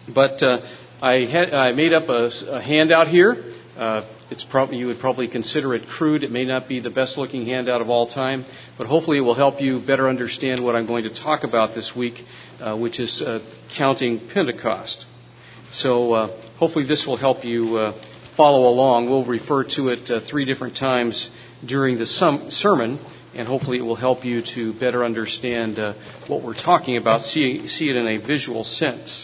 But I made up a handout here. You would probably consider it crude. It may not be the best looking handout of all time, but hopefully it will help you better understand what I'm going to talk about this week, which is counting Pentecost. So hopefully this will help you follow along. We'll refer to it 3 different times during the sermon, and hopefully it will help you to better understand what we're talking about, see it in a visual sense.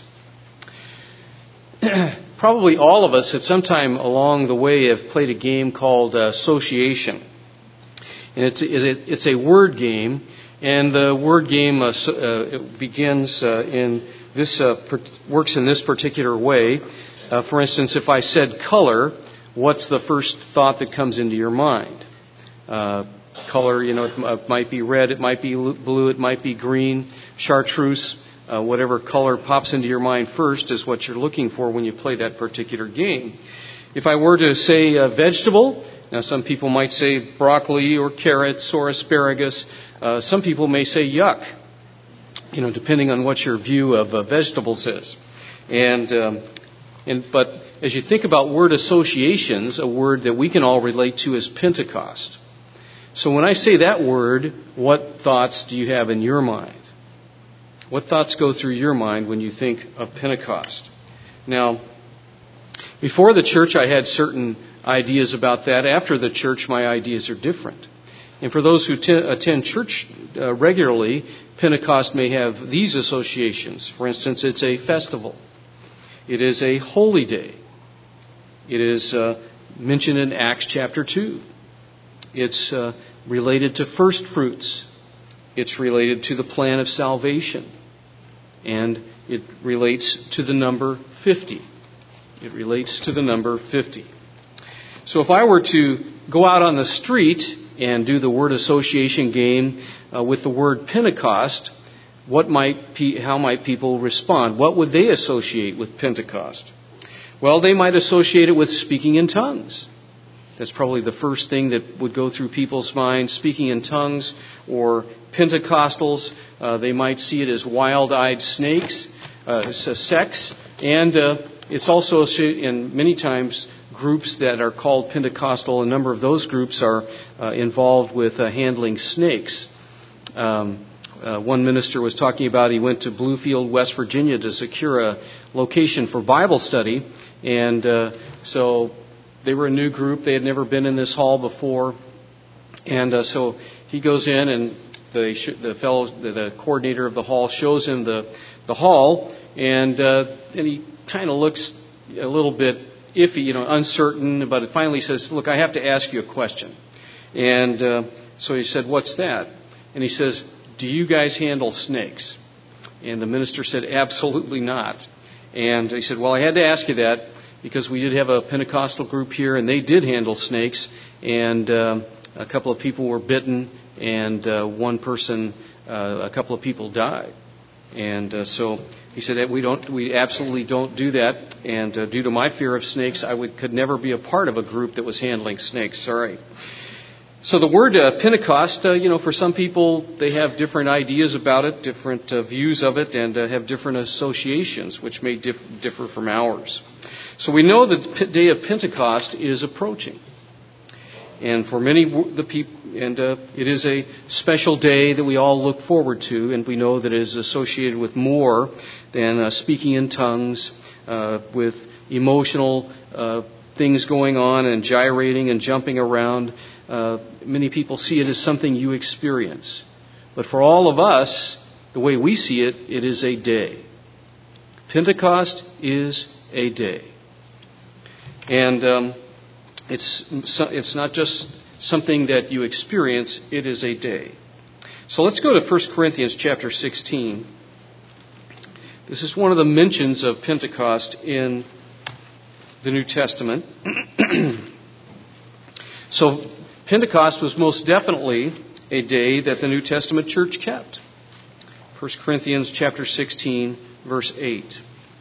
Probably all of us at some time along the way have played a game called Association. And it's a word game, and the word game begins works in this particular way. For instance, if I said color, what's the first thought that comes into your mind? Color, it might be red, it might be blue, it might be green, chartreuse. Whatever color pops into your mind first is what you're looking for when you play that particular game. If I were to say vegetable, now some people might say broccoli or carrots or asparagus. Some people may say yuck, depending on what your view of vegetables is. But as you think about word associations, a word that we can all relate to is Pentecost. So when I say that word, what thoughts do you have in your mind? What thoughts go through your mind when you think of Pentecost? Now, before the church, I had certain ideas about that. After the church, my ideas are different. And for those who attend church regularly, Pentecost may have these associations. For instance, it's a festival. It is a holy day. It is mentioned in Acts chapter 2. It's related to first fruits. It's related to the plan of salvation. And it relates to the number 50. It relates to the number 50. So if I were to go out on the street and do the word association game with the word Pentecost, how might people respond? What would they associate with Pentecost? Well, they might associate it with speaking in tongues. That's probably the first thing that would go through people's minds, speaking in tongues, or Pentecostals. They might see it as wild-eyed snakes, sex, and it's also, in many times, groups that are called Pentecostal. A number of those groups are involved with handling snakes. One minister was talking about he went to Bluefield, West Virginia to secure a location for Bible study, and so they were a new group. They had never been in this hall before. And so he goes in, and the coordinator of the hall shows him the hall, and he kind of looks a little bit iffy, uncertain, but finally says, "Look, I have to ask you a question." And so he said, "What's that?" And he says, "Do you guys handle snakes?" And the minister said, "Absolutely not." And he said, "Well, I had to ask you that, because we did have a Pentecostal group here, and they did handle snakes, and a couple of people were bitten, and a couple of people died." And so he said that we absolutely don't do that, and due to my fear of snakes, I could never be a part of a group that was handling snakes. Sorry. So the word Pentecost, for some people, they have different ideas about it, different views of it, and have different associations, which may differ from ours. So we know the day of Pentecost is approaching. And for many, it is a special day that we all look forward to, and we know that it is associated with more than speaking in tongues, with emotional things going on and gyrating and jumping around. Many people see it as something you experience. But for all of us, the way we see it, it is a day. Pentecost is a day. And it's not just something that you experience, it is a day. So let's go to 1 Corinthians chapter 16. This is one of the mentions of Pentecost in the New Testament. So Pentecost was most definitely a day that the New Testament church kept. 1 Corinthians chapter 16, verse 8.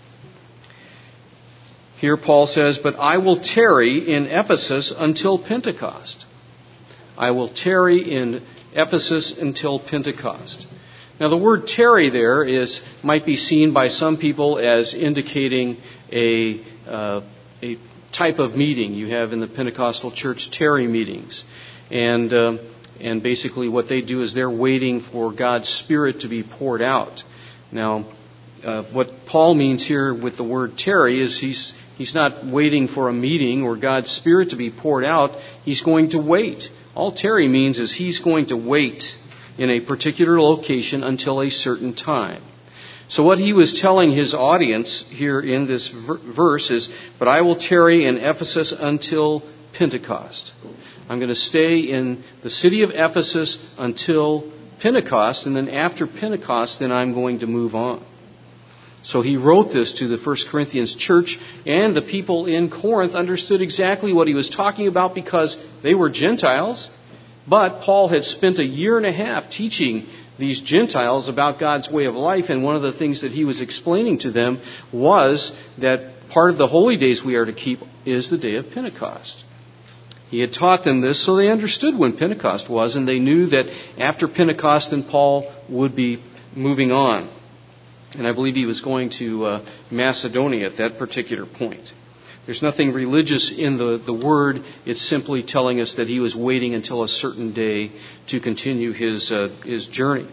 Here Paul says, "But I will tarry in Ephesus until Pentecost." I will tarry in Ephesus until Pentecost. Now, the word tarry there might be seen by some people as indicating a type of meeting. You have in the Pentecostal church tarry meetings, and basically what they do is they're waiting for God's Spirit to be poured out. Now, what Paul means here with the word tarry is he's not waiting for a meeting or God's Spirit to be poured out. He's going to wait. All tarry means is he's going to wait in a particular location until a certain time. So what he was telling his audience here in this verse is, but I will tarry in Ephesus until Pentecost. I'm going to stay in the city of Ephesus until Pentecost, and then after Pentecost, then I'm going to move on. So he wrote this to the 1 Corinthians church, and the people in Corinth understood exactly what he was talking about because they were Gentiles. But Paul had spent 1.5 years teaching these Gentiles about God's way of life, and one of the things that he was explaining to them was that part of the holy days we are to keep is the day of Pentecost. He had taught them this so they understood when Pentecost was, and they knew that after Pentecost then Paul would be moving on. And I believe he was going to Macedonia at that particular point. There's nothing religious in the word. It's simply telling us that he was waiting until a certain day to continue his journey.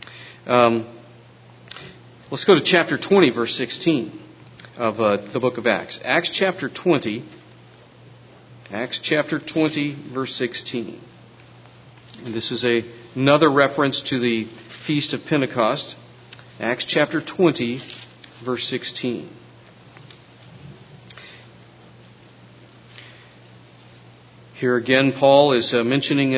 Let's go to chapter 20, verse 16 of the book of Acts. Acts chapter 20, verse 16. And this is another reference to the Feast of Pentecost. Acts chapter 20, verse 16. Here again, Paul is mentioning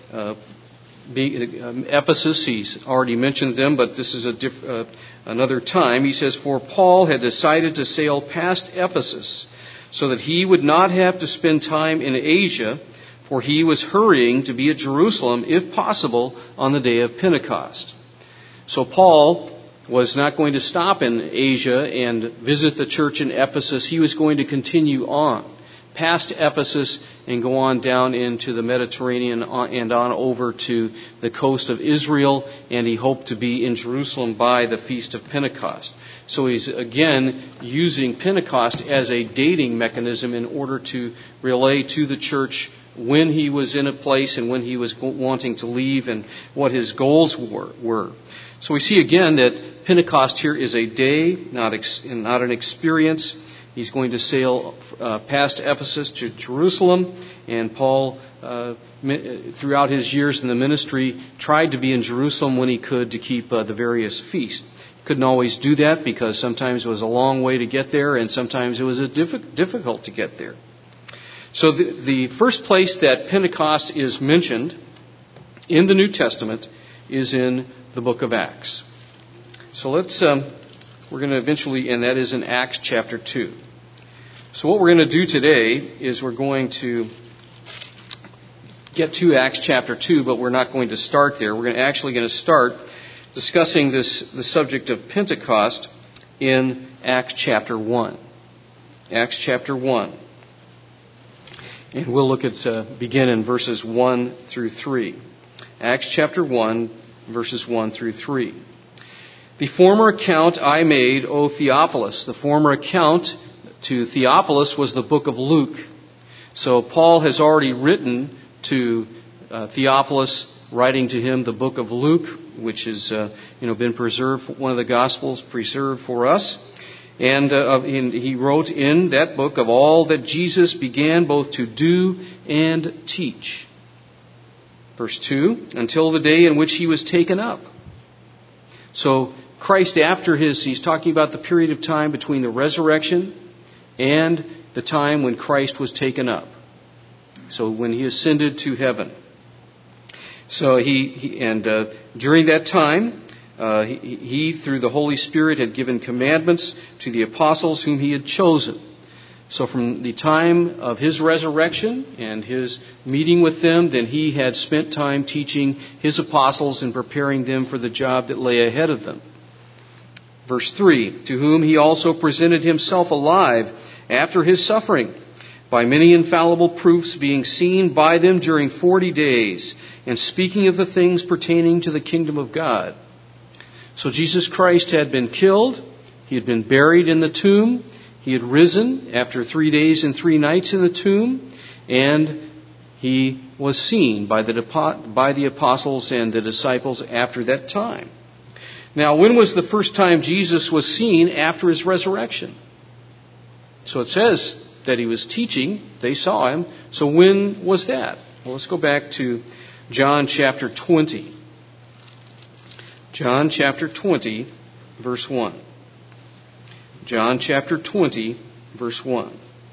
Ephesus. He's already mentioned them, but this is another time. He says, for Paul had decided to sail past Ephesus so that he would not have to spend time in Asia, for he was hurrying to be at Jerusalem, if possible, on the day of Pentecost. So Paul was not going to stop in Asia and visit the church in Ephesus. He was going to continue on past Ephesus and go on down into the Mediterranean and on over to the coast of Israel, and he hoped to be in Jerusalem by the Feast of Pentecost. So he's again using Pentecost as a dating mechanism in order to relay to the church when he was in a place and when he was wanting to leave and what his goals were. So we see again that Pentecost here is a day, not an experience. He's going to sail past Ephesus to Jerusalem, and Paul, throughout his years in the ministry, tried to be in Jerusalem when he could to keep the various feasts. Couldn't always do that because sometimes it was a long way to get there, and sometimes it was difficult to get there. So the first place that Pentecost is mentioned in the New Testament is in the book of Acts. So we're going to eventually, and that is in Acts chapter 2. So what we're going to do today is we're going to get to Acts chapter 2, but we're not going to start there. We're actually going to start discussing the subject of Pentecost in Acts chapter 1. Acts chapter 1. And we'll look at begin in verses 1 through 3. Acts chapter 1, verses 1 through 3. The former account I made, O Theophilus. The former account to Theophilus was the book of Luke. So Paul has already written to Theophilus, writing to him the book of Luke, which has been preserved, one of the Gospels preserved for us. And he wrote in that book of all that Jesus began both to do and teach. Verse 2, until the day in which he was taken up. So Christ, he's talking about the period of time between the resurrection and the time when Christ was taken up. So when he ascended to heaven. So during that time, he, through the Holy Spirit, had given commandments to the apostles whom he had chosen. So from the time of his resurrection and his meeting with them, then he had spent time teaching his apostles and preparing them for the job that lay ahead of them. Verse 3, to whom he also presented himself alive after his suffering, by many infallible proofs being seen by them during 40 days, and speaking of the things pertaining to the kingdom of God. So Jesus Christ had been killed. He had been buried in the tomb. He had risen after 3 days and 3 nights in the tomb. And he was seen by the apostles and the disciples after that time. Now, when was the first time Jesus was seen after his resurrection? So it says that he was teaching. They saw him. So when was that? Well, let's go back to John chapter 20. John chapter 20, verse 1. John chapter 20, verse 1.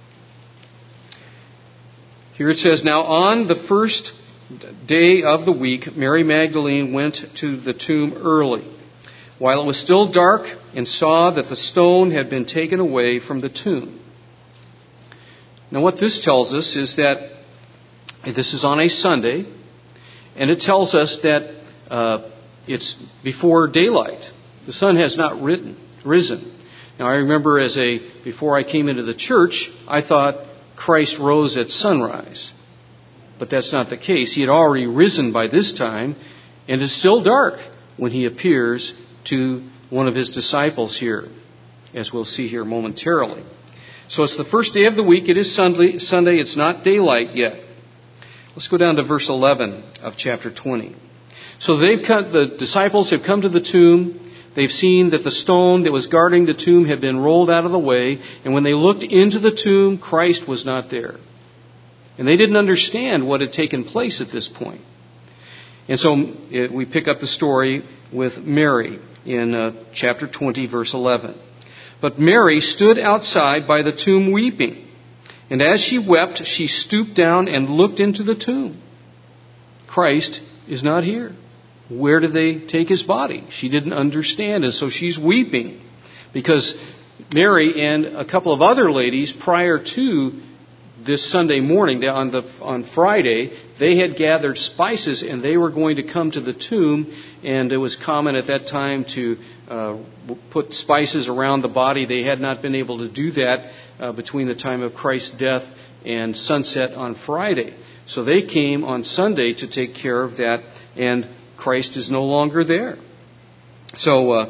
Here it says, "Now on the first day of the week, Mary Magdalene went to the tomb early, while it was still dark, and saw that the stone had been taken away from the tomb." Now what this tells us is that this is on a Sunday, and it tells us that it's before daylight. The sun has not risen. Now I remember before I came into the church, I thought Christ rose at sunrise. But that's not the case. He had already risen by this time, and it's still dark when he appears to one of his disciples here, as we'll see here momentarily. So it's the first day of the week. It is Sunday. It's not daylight yet. Let's go down to verse 11 of chapter 20. So the disciples have come to the tomb. They've seen that the stone that was guarding the tomb had been rolled out of the way. And when they looked into the tomb, Christ was not there. And they didn't understand what had taken place at this point. And so we pick up the story with Mary in chapter 20, verse 11. "But Mary stood outside by the tomb weeping. And as she wept, she stooped down and looked into the tomb. Christ is not here. Where did they take his body?" She didn't understand, and so she's weeping because Mary and a couple of other ladies prior to this Sunday morning, on Friday, they had gathered spices and they were going to come to the tomb, and it was common at that time to put spices around the body. They had not been able to do that between the time of Christ's death and sunset on Friday. So they came on Sunday to take care of that, and Christ is no longer there. So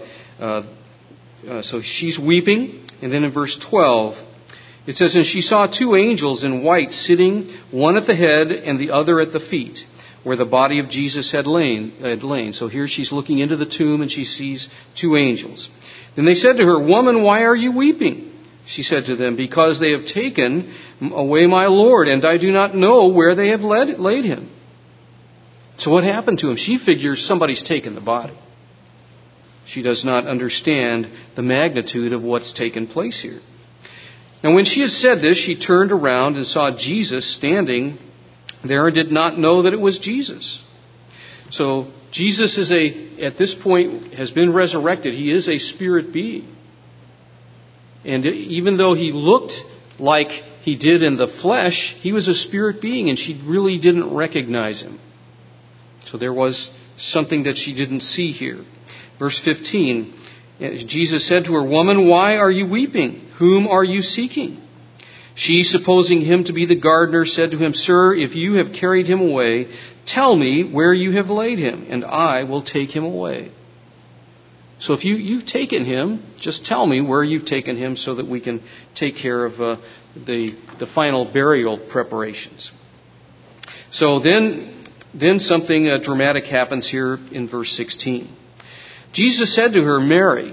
she's weeping, and then in verse 12, it says, "And she saw 2 angels in white sitting, one at the head and the other at the feet, where the body of Jesus had lain." So here she's looking into the tomb and she sees 2 angels. Then they said to her, "Woman, why are you weeping?" She said to them, "Because they have taken away my Lord, and I do not know where they have laid him." So what happened to him? She figures somebody's taken the body. She does not understand the magnitude of what's taken place here. And when she had said this, she turned around and saw Jesus standing there and did not know that it was Jesus. So Jesus at this point, has been resurrected. He is a spirit being. And even though he looked like he did in the flesh, he was a spirit being, and she really didn't recognize him. So there was something that she didn't see here. Verse 15, Jesus said to her, "Woman, why are you weeping? Whom are you seeking?" She, supposing him to be the gardener, said to him, "Sir, if you have carried him away, tell me where you have laid him, and I will take him away." So if you've taken him, just tell me where you've taken him so that we can take care of the final burial preparations. So then something dramatic happens here in verse 16. Jesus said to her, "Mary."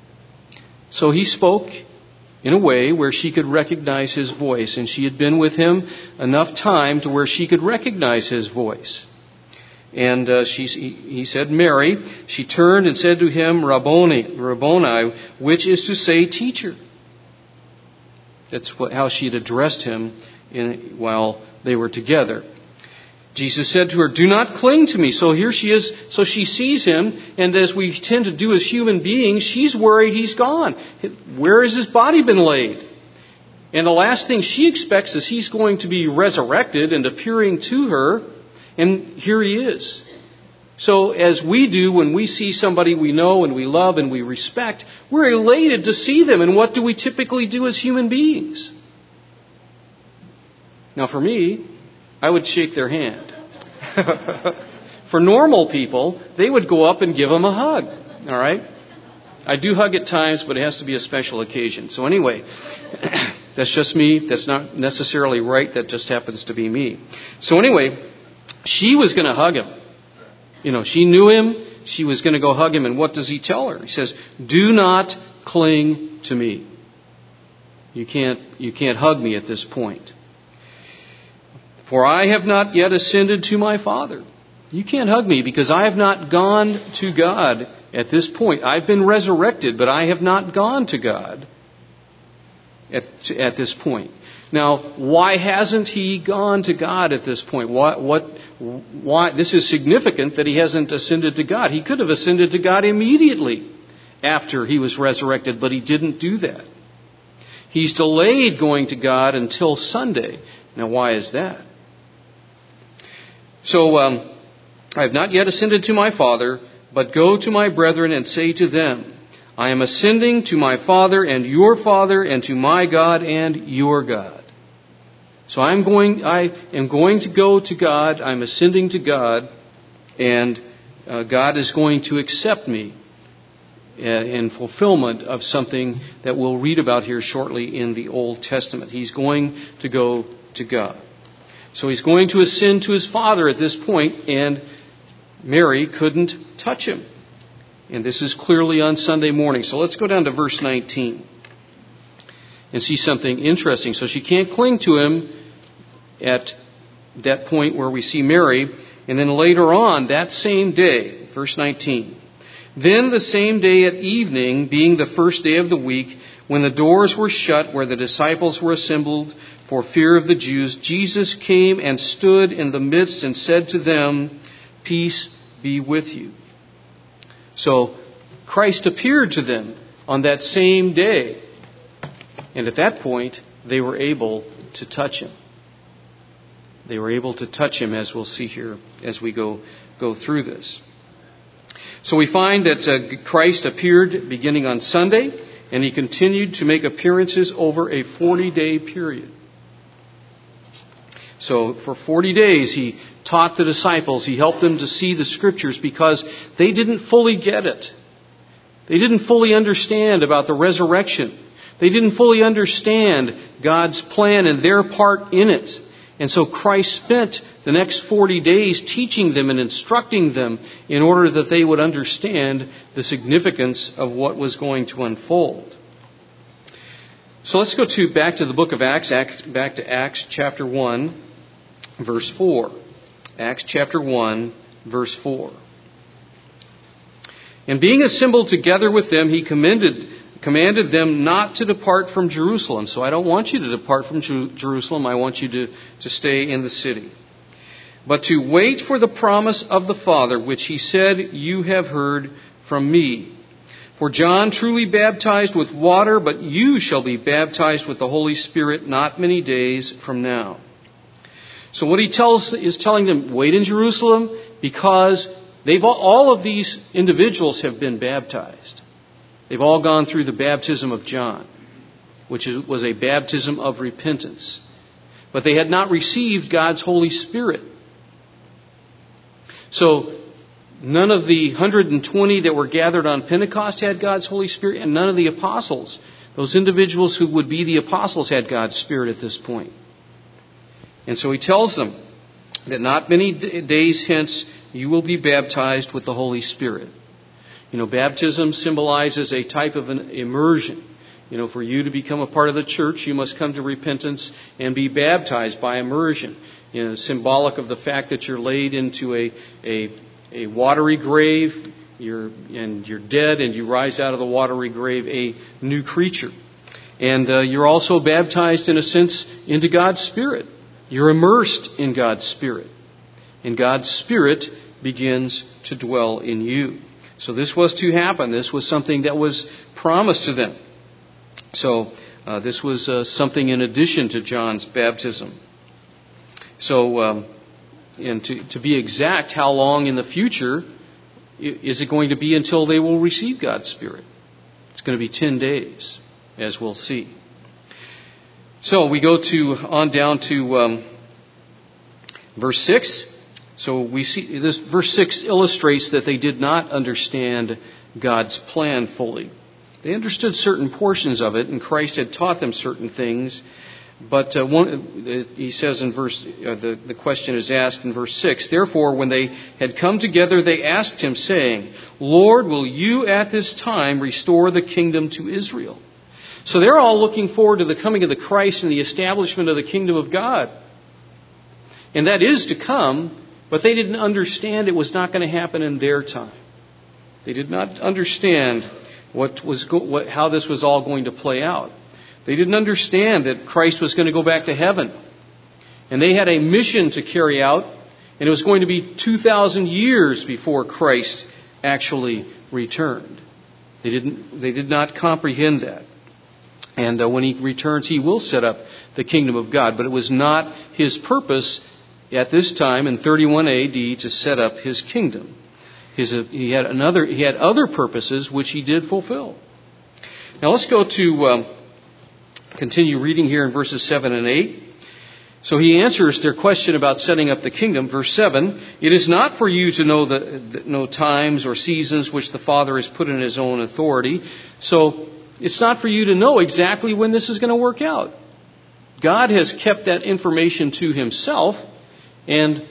So he spoke in a way where she could recognize his voice, and she had been with him enough time to where she could recognize his voice. And he said, "Mary." She turned and said to him, Rabboni, which is to say, teacher. That's how she had addressed him while they were together. Jesus said to her, "Do not cling to me." So here she is. So she sees him, and as we tend to do as human beings, she's worried he's gone. Where has his body been laid? And the last thing she expects is he's going to be resurrected and appearing to her, and here he is. So as we do when we see somebody we know and we love and we respect, we're elated to see them. And what do we typically do as human beings? Now for me, I would shake their hand. For normal people, they would go up and give them a hug. All right? I do hug at times, but it has to be a special occasion. So anyway, that's just me. That's not necessarily right. That just happens to be me. So anyway, she was going to hug him. She knew him. She was going to go hug him. And what does he tell her? He says, "Do not cling to me. You can't hug me at this point. For I have not yet ascended to my Father." You can't hug me because I have not gone to God at this point. I've been resurrected, but I have not gone to God at this point. Now, why hasn't he gone to God at this point? Why? This is significant that he hasn't ascended to God. He could have ascended to God immediately after he was resurrected, but he didn't do that. He's delayed going to God until Sunday. Now, why is that? So, I have not yet ascended to my Father, but go to my brethren and say to them, I am ascending to my Father and to my God and your God. So I am going to go to God, I'm ascending to God, and God is going to accept me in fulfillment of something that we'll read about here shortly in the Old Testament. He's going to go to God. So he's going to ascend to his Father at this point, and Mary couldn't touch him. And this is clearly on Sunday morning. So let's go down to verse 19 and see something interesting. So she can't cling to him at that point where we see Mary. And then later on, that same day, verse 19, then the same day at evening, being the first day of the week, when the doors were shut where the disciples were assembled for fear of the Jews, Jesus came and stood in the midst and said to them, Peace be with you. So Christ appeared to them on that same day. And at that point, they were able to touch him. They were able to touch him, as we'll see here as we go through this. So we find that Christ appeared beginning on Sunday, and he continued to make appearances over a 40-day period. So for 40 days, he taught the disciples. He helped them to see the Scriptures because they didn't fully get it. They didn't fully understand about the resurrection. They didn't fully understand God's plan and their part in it. And so Christ spent the next 40 days teaching them and instructing them in order that they would understand the significance of what was going to unfold. So let's go back to the book of Acts, back to Acts chapter 1, verse 4. Acts chapter 1, verse 4. And being assembled together with them, he commanded them not to depart from Jerusalem. So I don't want you to depart from Jerusalem. I want you to stay in the city. But to wait for the promise of the Father, which he said, You have heard from me. For John truly baptized with water, but you shall be baptized with the Holy Spirit not many days from now. So what he is telling them, wait in Jerusalem, because all of these individuals have been baptized. They've all gone through the baptism of John, which was a baptism of repentance. But they had not received God's Holy Spirit. So none of the 120 that were gathered on Pentecost had God's Holy Spirit, and none of the apostles, those individuals who would be the apostles, had God's Spirit at this point. And so he tells them that not many days hence you will be baptized with the Holy Spirit. Baptism symbolizes a type of an immersion. For you to become a part of the church, you must come to repentance and be baptized by immersion. Symbolic of the fact that you're laid into a watery grave, you're dead, and you rise out of the watery grave a new creature. And you're also baptized, in a sense, into God's Spirit. You're immersed in God's Spirit. And God's Spirit begins to dwell in you. So this was to happen. This was something that was promised to them. So this was something in addition to John's baptism. So, and to be exact, how long in the future is it going to be until they will receive God's Spirit? It's going to be 10 days, as we'll see. So we go on down to verse 6. So we see this verse 6 illustrates that they did not understand God's plan fully. They understood certain portions of it, and Christ had taught them certain things. But he says in the question is asked in verse 6, "Therefore, when they had come together, they asked him, saying, 'Lord, will you at this time restore the kingdom to Israel?'" So they're all looking forward to the coming of the Christ and the establishment of the kingdom of God. And that is to come, but they didn't understand it was not going to happen in their time. They did not understand how this was all going to play out. They didn't understand that Christ was going to go back to heaven. And they had a mission to carry out, and it was going to be 2,000 years before Christ actually returned. They did not comprehend that. And when he returns, he will set up the kingdom of God. But it was not his purpose at this time in 31 AD to set up his kingdom. He had other purposes which he did fulfill. Now let's go to continue reading here in verses 7 and 8. So he answers their question about setting up the kingdom. Verse 7, "It is not for you to know times or seasons which the Father has put in his own authority." So it's not for you to know exactly when this is going to work out. God has kept that information to himself, and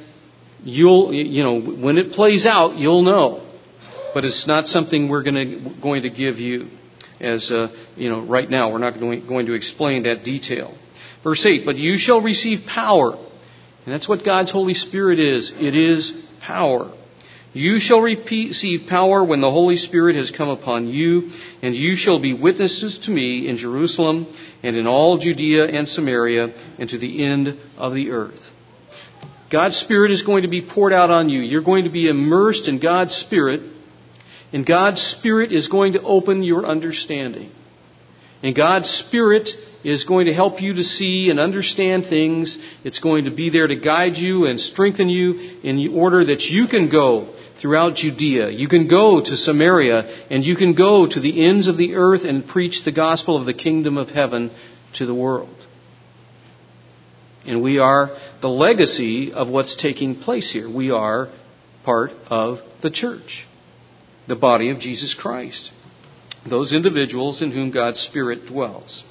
when it plays out, you'll know. But it's not something we're going to give you. As right now, we're not going to explain that detail. Verse 8, "But you shall receive power." And that's what God's Holy Spirit is. It is power. "You shall receive power when the Holy Spirit has come upon you, and you shall be witnesses to me in Jerusalem and in all Judea and Samaria and to the end of the earth." God's Spirit is going to be poured out on you. You're going to be immersed in God's Spirit. And God's Spirit is going to open your understanding. And God's Spirit is going to help you to see and understand things. It's going to be there to guide you and strengthen you in order that you can go throughout Judea. You can go to Samaria, and you can go to the ends of the earth and preach the gospel of the kingdom of heaven to the world. And we are the legacy of what's taking place here. We are part of the church, the body of Jesus Christ, those individuals in whom God's Spirit dwells.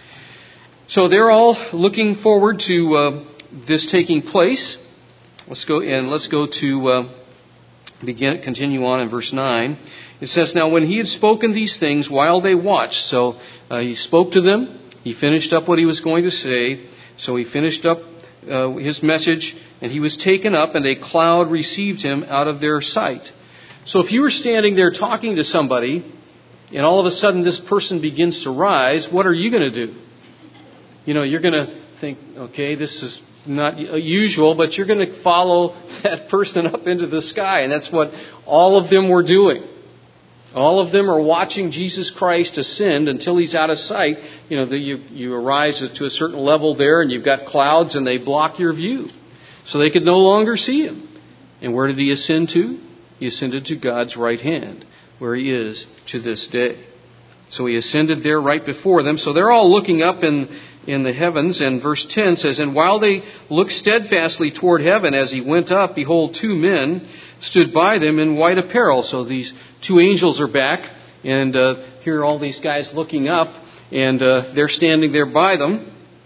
So they're all looking forward to this taking place. Let's go to continue on in verse 9. It says, "Now when he had spoken these things while they watched," so he spoke to them, he finished up what he was going to say, so he finished up his message, and he was taken up, and a cloud received him out of their sight. So if you were standing there talking to somebody, and all of a sudden this person begins to rise, what are you going to do? You're going to think, okay, this is not usual, but you're going to follow that person up into the sky. And that's what all of them were doing. All of them are watching Jesus Christ ascend until he's out of sight. You arise to a certain level there, and you've got clouds, and they block your view. So they could no longer see him. And where did he ascend to? He ascended to God's right hand, where he is to this day. So he ascended there right before them. So they're all looking up in the heavens. And verse 10 says, "And while they looked steadfastly toward heaven as he went up, behold, 2 men stood by them in white apparel." So these 2 angels are back. And here are all these guys looking up. And they're standing there by them.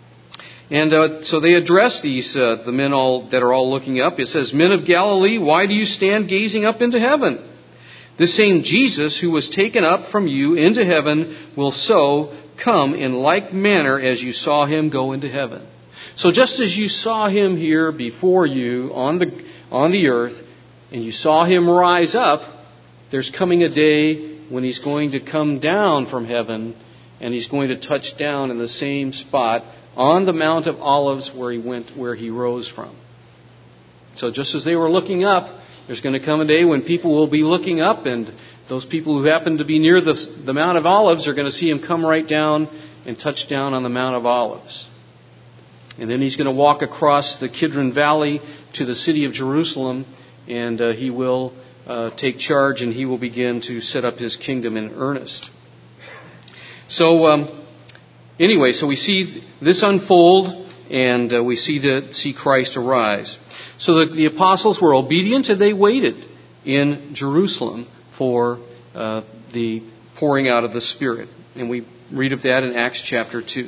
And so they address the men that are all looking up. It says, "Men of Galilee, why do you stand gazing up into heaven? This same Jesus who was taken up from you into heaven will so come in like manner as you saw him go into heaven." So just as you saw him here before you on the earth, and you saw him rise up, there's coming a day when he's going to come down from heaven, and he's going to touch down in the same spot on the Mount of Olives where he rose from. So just as they were looking up, there's going to come a day when people will be looking up, and those people who happen to be near the Mount of Olives are going to see him come right down and touch down on the Mount of Olives. And then he's going to walk across the Kidron Valley to the city of Jerusalem, and he will take charge, and he will begin to set up his kingdom in earnest. So anyway, so we see this unfold, and we see Christ arise. So the apostles were obedient, and they waited in Jerusalem for the pouring out of the Spirit. And we read of that in Acts chapter 2.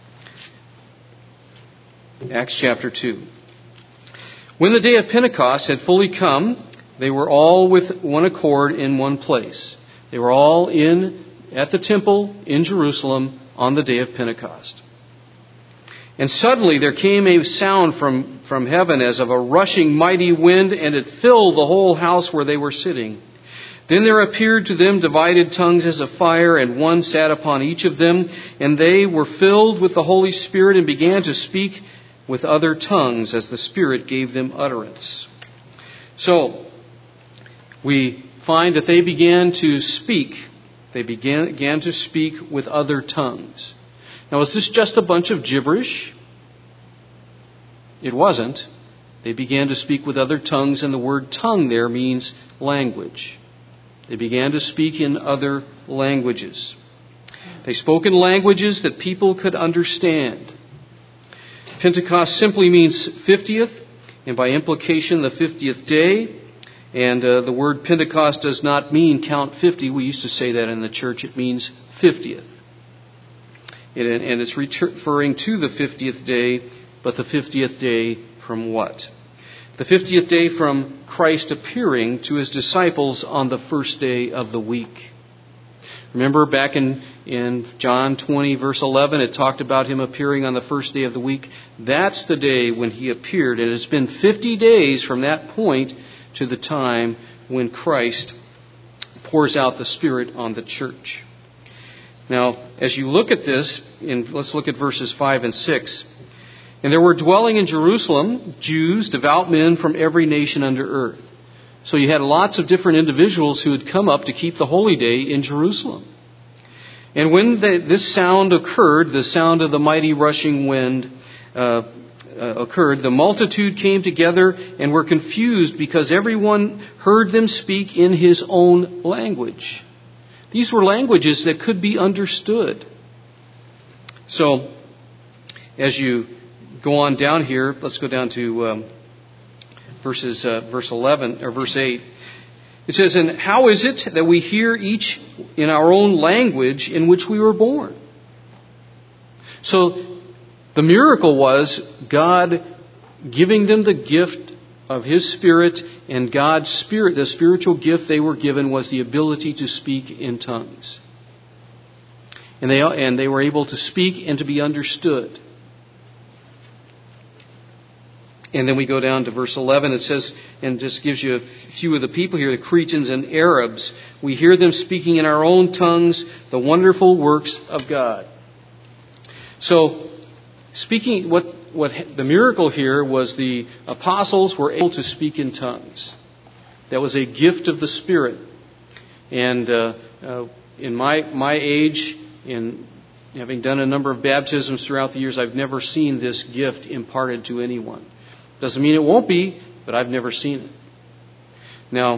Acts chapter 2. When the day of Pentecost had fully come, they were all with one accord in one place. They were all at the temple in Jerusalem on the day of Pentecost. And suddenly there came a sound from heaven as of a rushing mighty wind, and it filled the whole house where they were sitting. Then there appeared to them divided tongues as of fire, and one sat upon each of them. And they were filled with the Holy Spirit and began to speak with other tongues as the Spirit gave them utterance. So, we find that they began to speak. They began to speak with other tongues. Now, is this just a bunch of gibberish? It wasn't. They began to speak with other tongues, and the word tongue there means language. They began to speak in other languages. They spoke in languages that people could understand. Pentecost simply means 50th, and by implication, the 50th day. And the word Pentecost does not mean count 50. We used to say that in the church. It means 50th. And it's referring to the 50th day, but the 50th day from what? The 50th day from Christ appearing to His disciples on the first day of the week. Remember back in John 20, verse 11, it talked about Him appearing on the first day of the week. That's the day when He appeared. And it's been 50 days from that point to the time when Christ pours out the Spirit on the church. Now, as you look at this, let's look at verses 5 and 6. And there were dwelling in Jerusalem Jews, devout men from every nation under earth. So you had lots of different individuals who had come up to keep the holy day in Jerusalem. And when this sound occurred, the sound of the mighty rushing wind occurred, the multitude came together and were confused because everyone heard them speak in his own language. These were languages that could be understood. So, as you go on down here, let's go down to verse 11 or verse 8. It says, "And how is it that we hear each in our own language in which we were born?" So, the miracle was God giving them the gift of His Spirit, and God's Spirit, the spiritual gift they were given was the ability to speak in tongues. And they were able to speak and to be understood. And then we go down to verse 11. It says, and just gives you a few of the people here, the Cretans and Arabs. We hear them speaking in our own tongues the wonderful works of God. So, speaking, what the miracle here was the apostles were able to speak in tongues. That was a gift of the Spirit. And in my age, in having done a number of baptisms throughout the years, I've never seen this gift imparted to anyone. Doesn't mean it won't be, but I've never seen it. Now,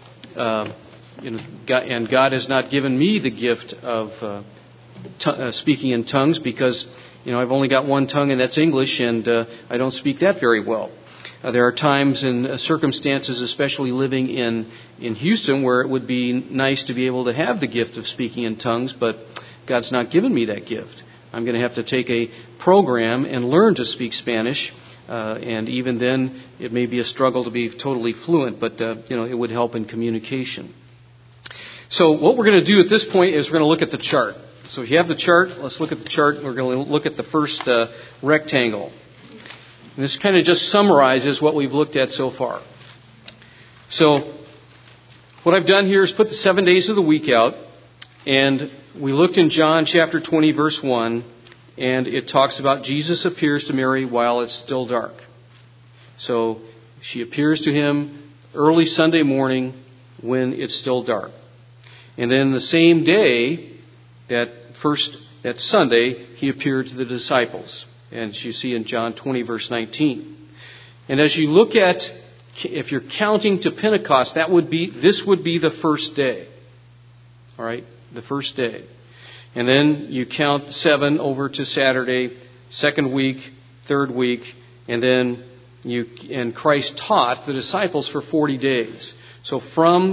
God has not given me the gift of speaking in tongues because I've only got one tongue, and that's English, and I don't speak that very well. There are times and circumstances, especially living in Houston, where it would be nice to be able to have the gift of speaking in tongues, but God's not given me that gift. I'm going to have to take a program and learn to speak Spanish, and even then, it may be a struggle to be totally fluent, but it would help in communication. So what we're going to do at this point is we're going to look at the chart. So if you have the chart, let's look at the chart. We're going to look at the first rectangle. And this kind of just summarizes what we've looked at so far. So what I've done here is put the 7 days of the week out. And we looked in John chapter 20, verse 1. And it talks about Jesus appears to Mary while it's still dark. So she appears to him early Sunday morning when it's still dark. And then the same day, that Sunday, he appeared to the disciples. And you see in John 20, verse 19. And as you look at, if you're counting to Pentecost, this would be the first day. All right? The first day. And then you count 7 over to Saturday, second week, third week, and then Christ taught the disciples for 40 days. So from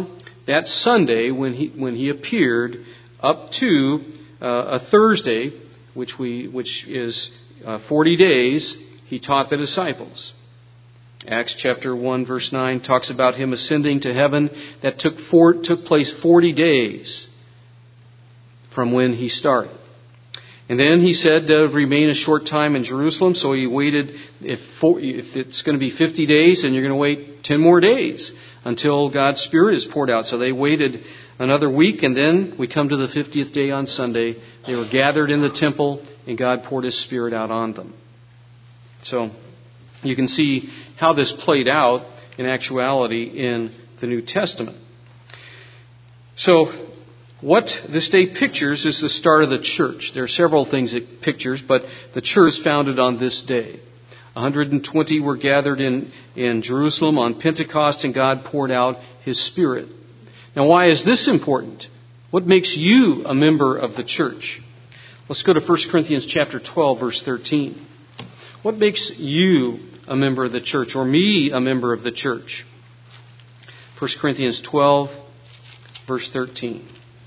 that Sunday when he appeared up to a Thursday, which is 40 days, he taught the disciples. Acts chapter 1 verse 9 talks about him ascending to heaven. That took place 40 days from when he started. And then he said remain a short time in Jerusalem, so he waited. If it's going to be 50 days, then you're going to wait 10 more days until God's Spirit is poured out. So they waited another week, and then we come to the 50th day on Sunday. They were gathered in the temple, and God poured His Spirit out on them. So you can see how this played out in actuality in the New Testament. So what this day pictures is the start of the church. There are several things it pictures, but the church is founded on this day. 120 were gathered in Jerusalem on Pentecost, and God poured out His Spirit. Now, why is this important? What makes you a member of the church? Let's go to 1 Corinthians chapter 12, verse 13. What makes you a member of the church, or me a member of the church? 1 Corinthians 12, verse 13.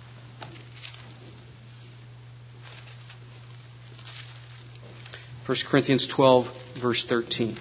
First Corinthians 12, verse 13.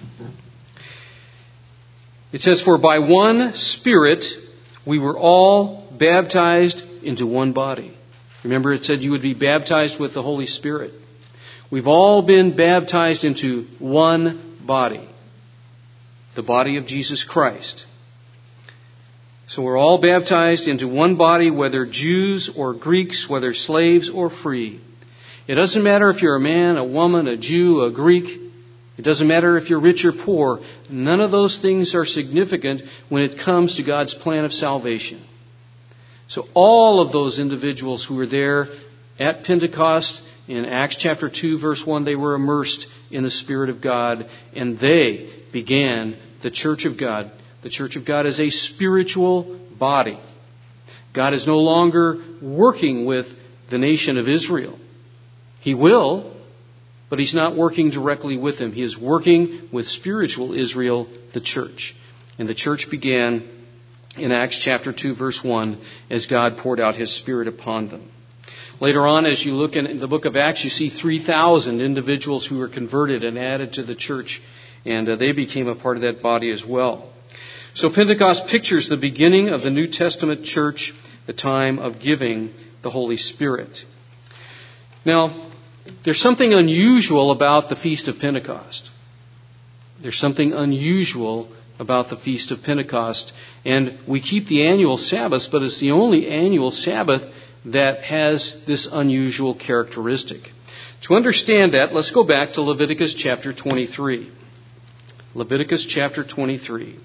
It says, "For by one Spirit we were all baptized into one body." Remember, it said you would be baptized with the Holy Spirit. We've all been baptized into one body, the body of Jesus Christ. So we're all baptized into one body, whether Jews or Greeks, whether slaves or free. It doesn't matter if you're a man, a woman, a Jew, a Greek. It doesn't matter if you're rich or poor. None of those things are significant when it comes to God's plan of salvation. So all of those individuals who were there at Pentecost, in Acts chapter 2, verse 1, they were immersed in the Spirit of God, and they began the church of God. The church of God is a spiritual body. God is no longer working with the nation of Israel. He will, but He's not working directly with them. He is working with spiritual Israel, the church. And the church began in Acts chapter 2, verse 1, as God poured out His Spirit upon them. Later on, as you look in the book of Acts, you see 3,000 individuals who were converted and added to the church, and they became a part of that body as well. So Pentecost pictures the beginning of the New Testament church, the time of giving the Holy Spirit. Now, there's something unusual about the Feast of Pentecost. There's something unusual about the Feast of Pentecost. And we keep the annual Sabbath, but it's the only annual Sabbath that has this unusual characteristic. To understand that, let's go back to Leviticus chapter 23. Leviticus chapter 23.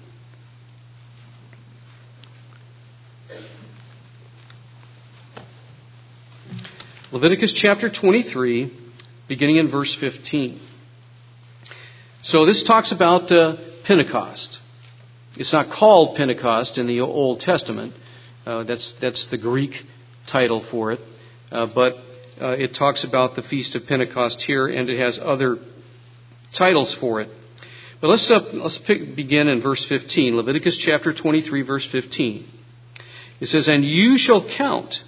Leviticus chapter 23, beginning in verse 15. So this talks about Pentecost. It's not called Pentecost in the Old Testament. That's the Greek title for it. But it talks about the Feast of Pentecost here, and it has other titles for it. But let's begin in verse 15. Leviticus chapter 23, verse 15. It says, "And you shall count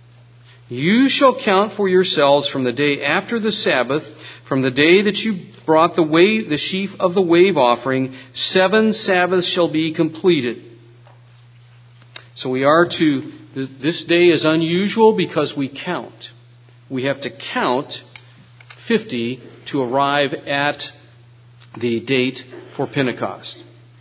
for yourselves from the day after the Sabbath, from the day that you brought the sheaf of the wave offering, 7 Sabbaths shall be completed." So this day is unusual because we count. We have to count 50 to arrive at the date for Pentecost.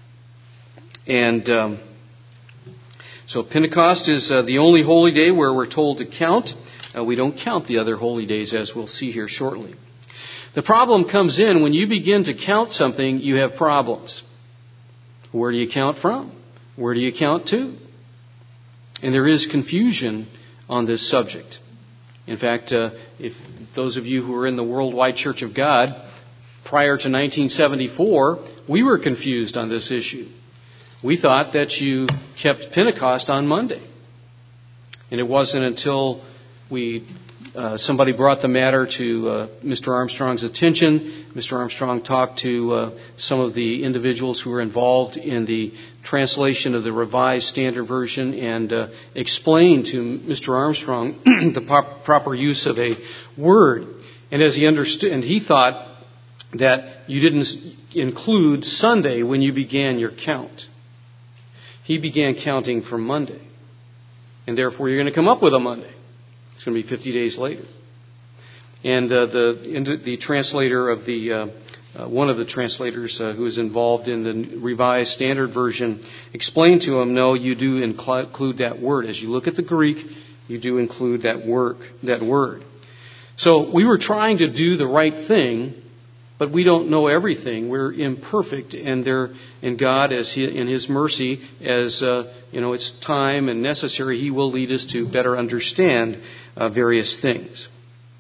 And so Pentecost is the only holy day where we're told to count. We don't count the other holy days, as we'll see here shortly. The problem comes in when you begin to count something, you have problems. Where do you count from? Where do you count to? And there is confusion on this subject. In fact, if those of you who are in the Worldwide Church of God, prior to 1974, we were confused on this issue. We thought that you kept Pentecost on Monday. And it wasn't until we Somebody brought the matter to Mr. Armstrong's attention. Mr. Armstrong talked to some of the individuals who were involved in the translation of the Revised Standard Version and explained to Mr. Armstrong the proper use of a word. And as he understood, and he thought that you didn't include Sunday when you began your count. He began counting from Monday. And therefore you're going to come up with a Monday. It's going to be 50 days later. And the translator of one of the translators who is involved in the Revised Standard Version explained to him, no, you do include that word. As you look at the Greek, you do include that word. So we were trying to do the right thing, but we don't know everything. We're imperfect, and God, in His mercy, as it's time and necessary, He will lead us to better understand various things.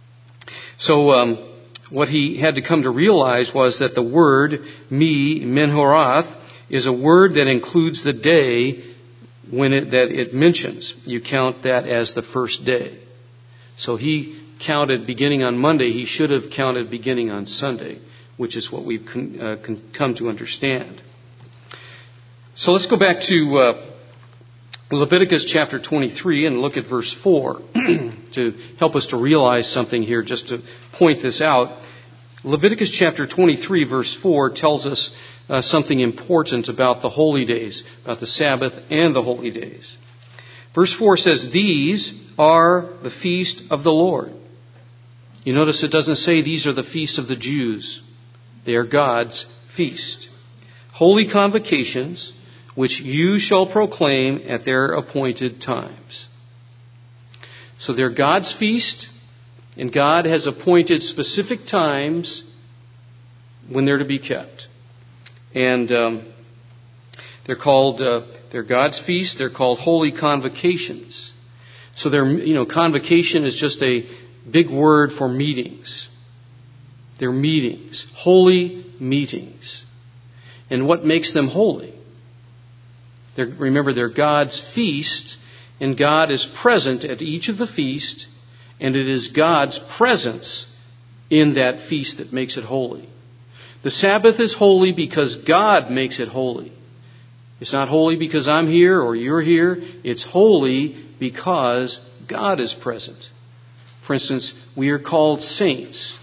So what he had to come to realize was that the word Menhorath is a word that includes the day that it mentions. You count that as the first day. So he counted beginning on Monday. He should have counted beginning on Sunday, which is what we've come to understand. So let's go back to Leviticus chapter 23 and look at verse 4 to help us to realize something here, just to point this out. Leviticus chapter 23 verse 4 tells us something important about the holy days, about the Sabbath and the holy days. Verse 4 says, "These are the feast of the Lord." You notice it doesn't say these are the feast of the Jews. They are God's feast. Holy convocations, which you shall proclaim at their appointed times. So they're God's feast, and God has appointed specific times when they're to be kept. And they're God's feast. They're called holy convocations. So convocation is just a big word for meetings. They're meetings, holy meetings. And what makes them holy? Remember, they're God's feast, and God is present at each of the feast, and it is God's presence in that feast that makes it holy. The Sabbath is holy because God makes it holy. It's not holy because I'm here or you're here. It's holy because God is present. For instance, we are called saints.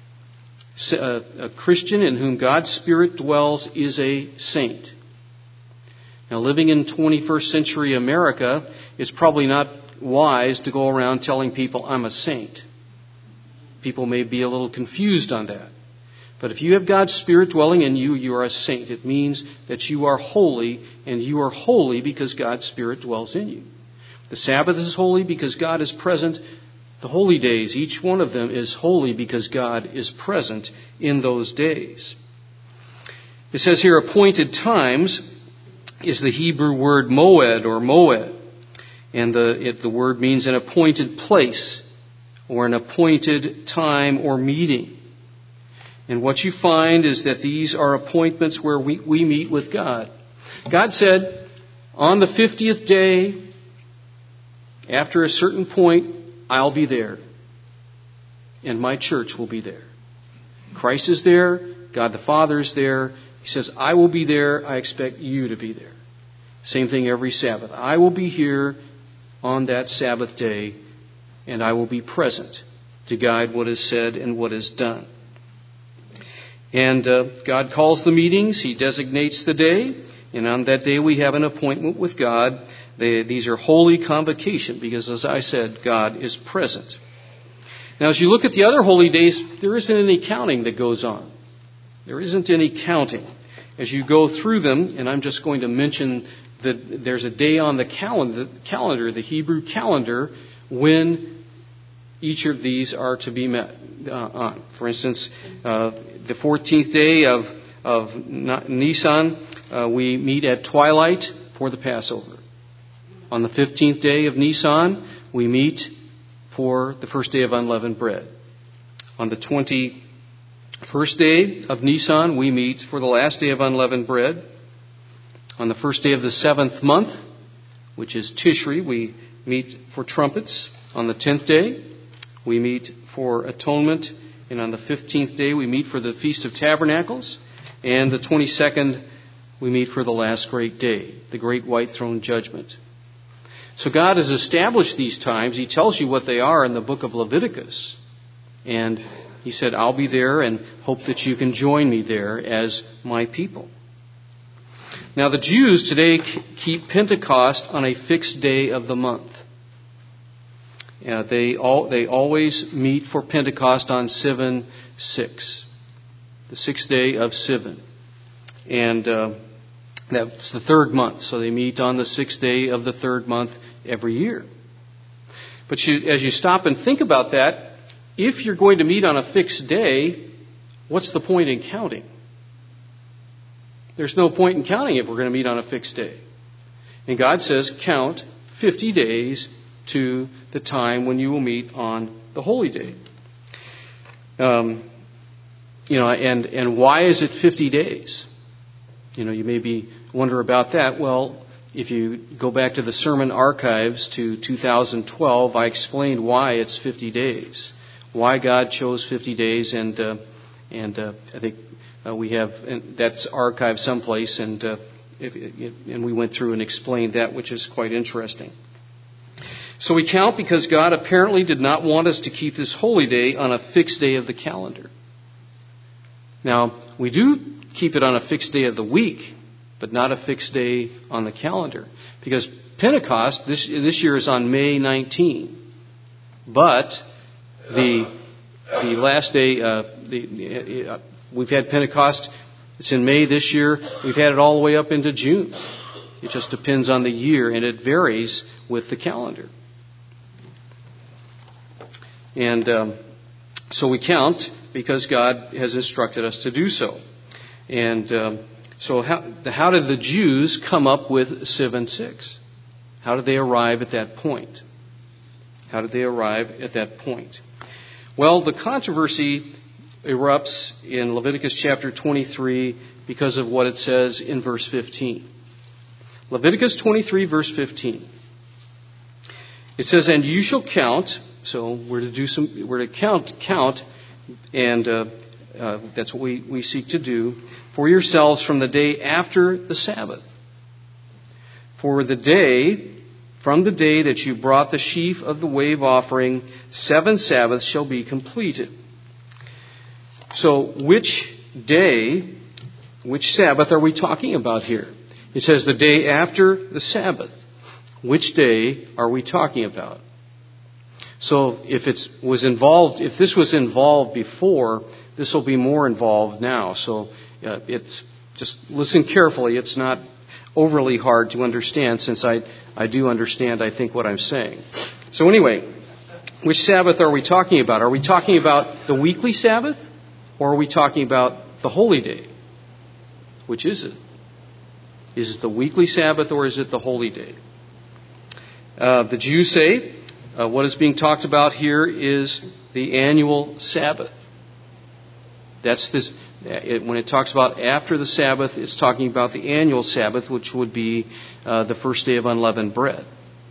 A Christian in whom God's Spirit dwells is a saint. Now, living in 21st century America, it's probably not wise to go around telling people, I'm a saint. People may be a little confused on that. But if you have God's Spirit dwelling in you, you are a saint. It means that you are holy, and you are holy because God's Spirit dwells in you. The Sabbath is holy because God is present. The holy days, each one of them is holy because God is present in those days. It says here, appointed times is the Hebrew word moed or moed. And the word means an appointed place or an appointed time or meeting. And what you find is that these are appointments where we meet with God. God said, on the 50th day, after a certain point, I'll be there. And my church will be there. Christ is there. God the Father is there. He says, I will be there. I expect you to be there. Same thing every Sabbath. I will be here on that Sabbath day, and I will be present to guide what is said and what is done. And God calls the meetings. He designates the day. And on that day we have an appointment with God. These are holy convocation because, as I said, God is present. Now, as you look at the other holy days, there isn't any counting that goes on. There isn't any counting. As you go through them, and I'm just going to mention that there's a day on the calendar, the Hebrew calendar, when each of these are to be met on. For instance, the 14th day of Nisan, we meet at twilight for the Passover. On the 15th day of Nisan, we meet for the first day of unleavened bread. On the 21st day of Nisan, we meet for the last day of unleavened bread. On the first day of the 7th month, which is Tishri, we meet for trumpets. On the 10th day, we meet for atonement. And on the 15th day, we meet for the Feast of Tabernacles. And the 22nd, we meet for the last great day, the great white throne judgment. So God has established these times. He tells you what they are in the book of Leviticus. And He said, I'll be there and hope that you can join me there as my people. Now the Jews today keep Pentecost on a fixed day of the month. They always meet for Pentecost on Sivan 6, the 6th day of Sivan. And that's the third month. So they meet on the 6th day of the third month every year. But as you stop and think about that, if you're going to meet on a fixed day, what's the point in counting? There's no point in counting if we're going to meet on a fixed day. And God says, count 50 days to the time when you will meet on the holy day. And why is it 50 days? You maybe wonder about that. Well, if you go back to the sermon archives to 2012, I explained why it's 50 days. Why God chose 50 days, and I think we have that's archived someplace, and we went through and explained that, which is quite interesting. So we count because God apparently did not want us to keep this holy day on a fixed day of the calendar. Now, we do keep it on a fixed day of the week, but not a fixed day on the calendar. Because Pentecost this year is on May 19. But the last day, we've had Pentecost, it's in May this year. We've had it all the way up into June. It just depends on the year, and it varies with the calendar. And so we count because God has instructed us to do so. And so how did the Jews come up with Sivan 6? How did they arrive at that point? Well, the controversy erupts in Leviticus chapter 23 because of what it says in verse 15. Leviticus 23, verse 15. It says, "And you shall count." So we're to count, and that's what we seek to do for yourselves from the day after the Sabbath. From the day that you brought the sheaf of the wave offering, 7 Sabbaths shall be completed. So which Sabbath are we talking about here? It says the day after the Sabbath. Which day are we talking about? So if this was involved before, this will be more involved now. So it's just listen carefully. It's not overly hard to understand, since I do understand, I think, what I'm saying. So anyway, which Sabbath are we talking about? Are we talking about the weekly Sabbath, or are we talking about the holy day? Which is it? Is it the weekly Sabbath, or is it the holy day? The Jews say what is being talked about here is the annual Sabbath. That's this. When it talks about after the Sabbath, it's talking about the annual Sabbath, which would be the first day of unleavened bread.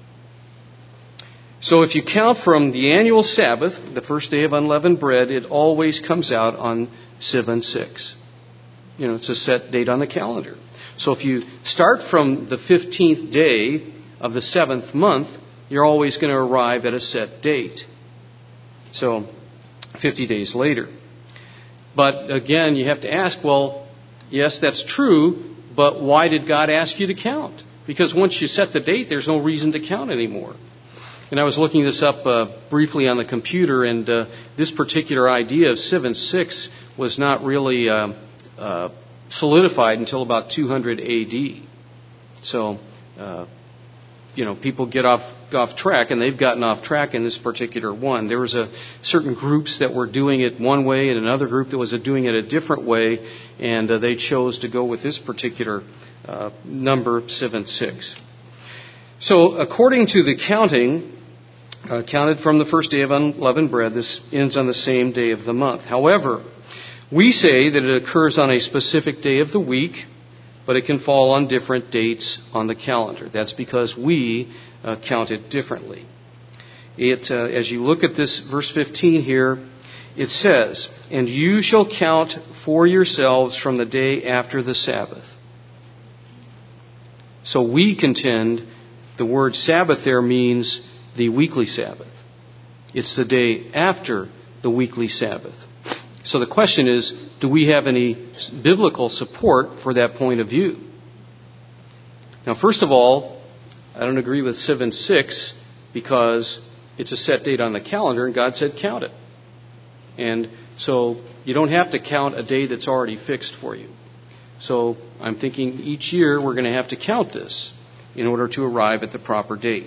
So if you count from the annual Sabbath, the first day of unleavened bread, it always comes out on Sivan 6. It's a set date on the calendar. So if you start from the 15th day of the 7th month, you're always going to arrive at a set date. So 50 days later. But again, you have to ask, well, yes, that's true, but why did God ask you to count? Because once you set the date, there's no reason to count anymore. And I was looking this up briefly on the computer, and this particular idea of Sivan 6 was not really solidified until about 200 AD. So, people get off track, and they've gotten off track in this particular one. There was certain groups that were doing it one way, and another group that was doing it a different way, and they chose to go with this particular number, Sivan 6. So, according to the counting, counted from the first day of unleavened bread, this ends on the same day of the month. However, we say that it occurs on a specific day of the week, but it can fall on different dates on the calendar. That's because we count it differently. as you look at this verse 15 here, it says, "And you shall count for yourselves from the day after the Sabbath." So we contend the word Sabbath there means the weekly Sabbath. It's the day after the weekly Sabbath. So the question is, do we have any biblical support for that point of view? Now, first of all, I don't agree with 7/6 because it's a set date on the calendar and God said count it. And so you don't have to count a day that's already fixed for you. So I'm thinking each year we're going to have to count this in order to arrive at the proper date.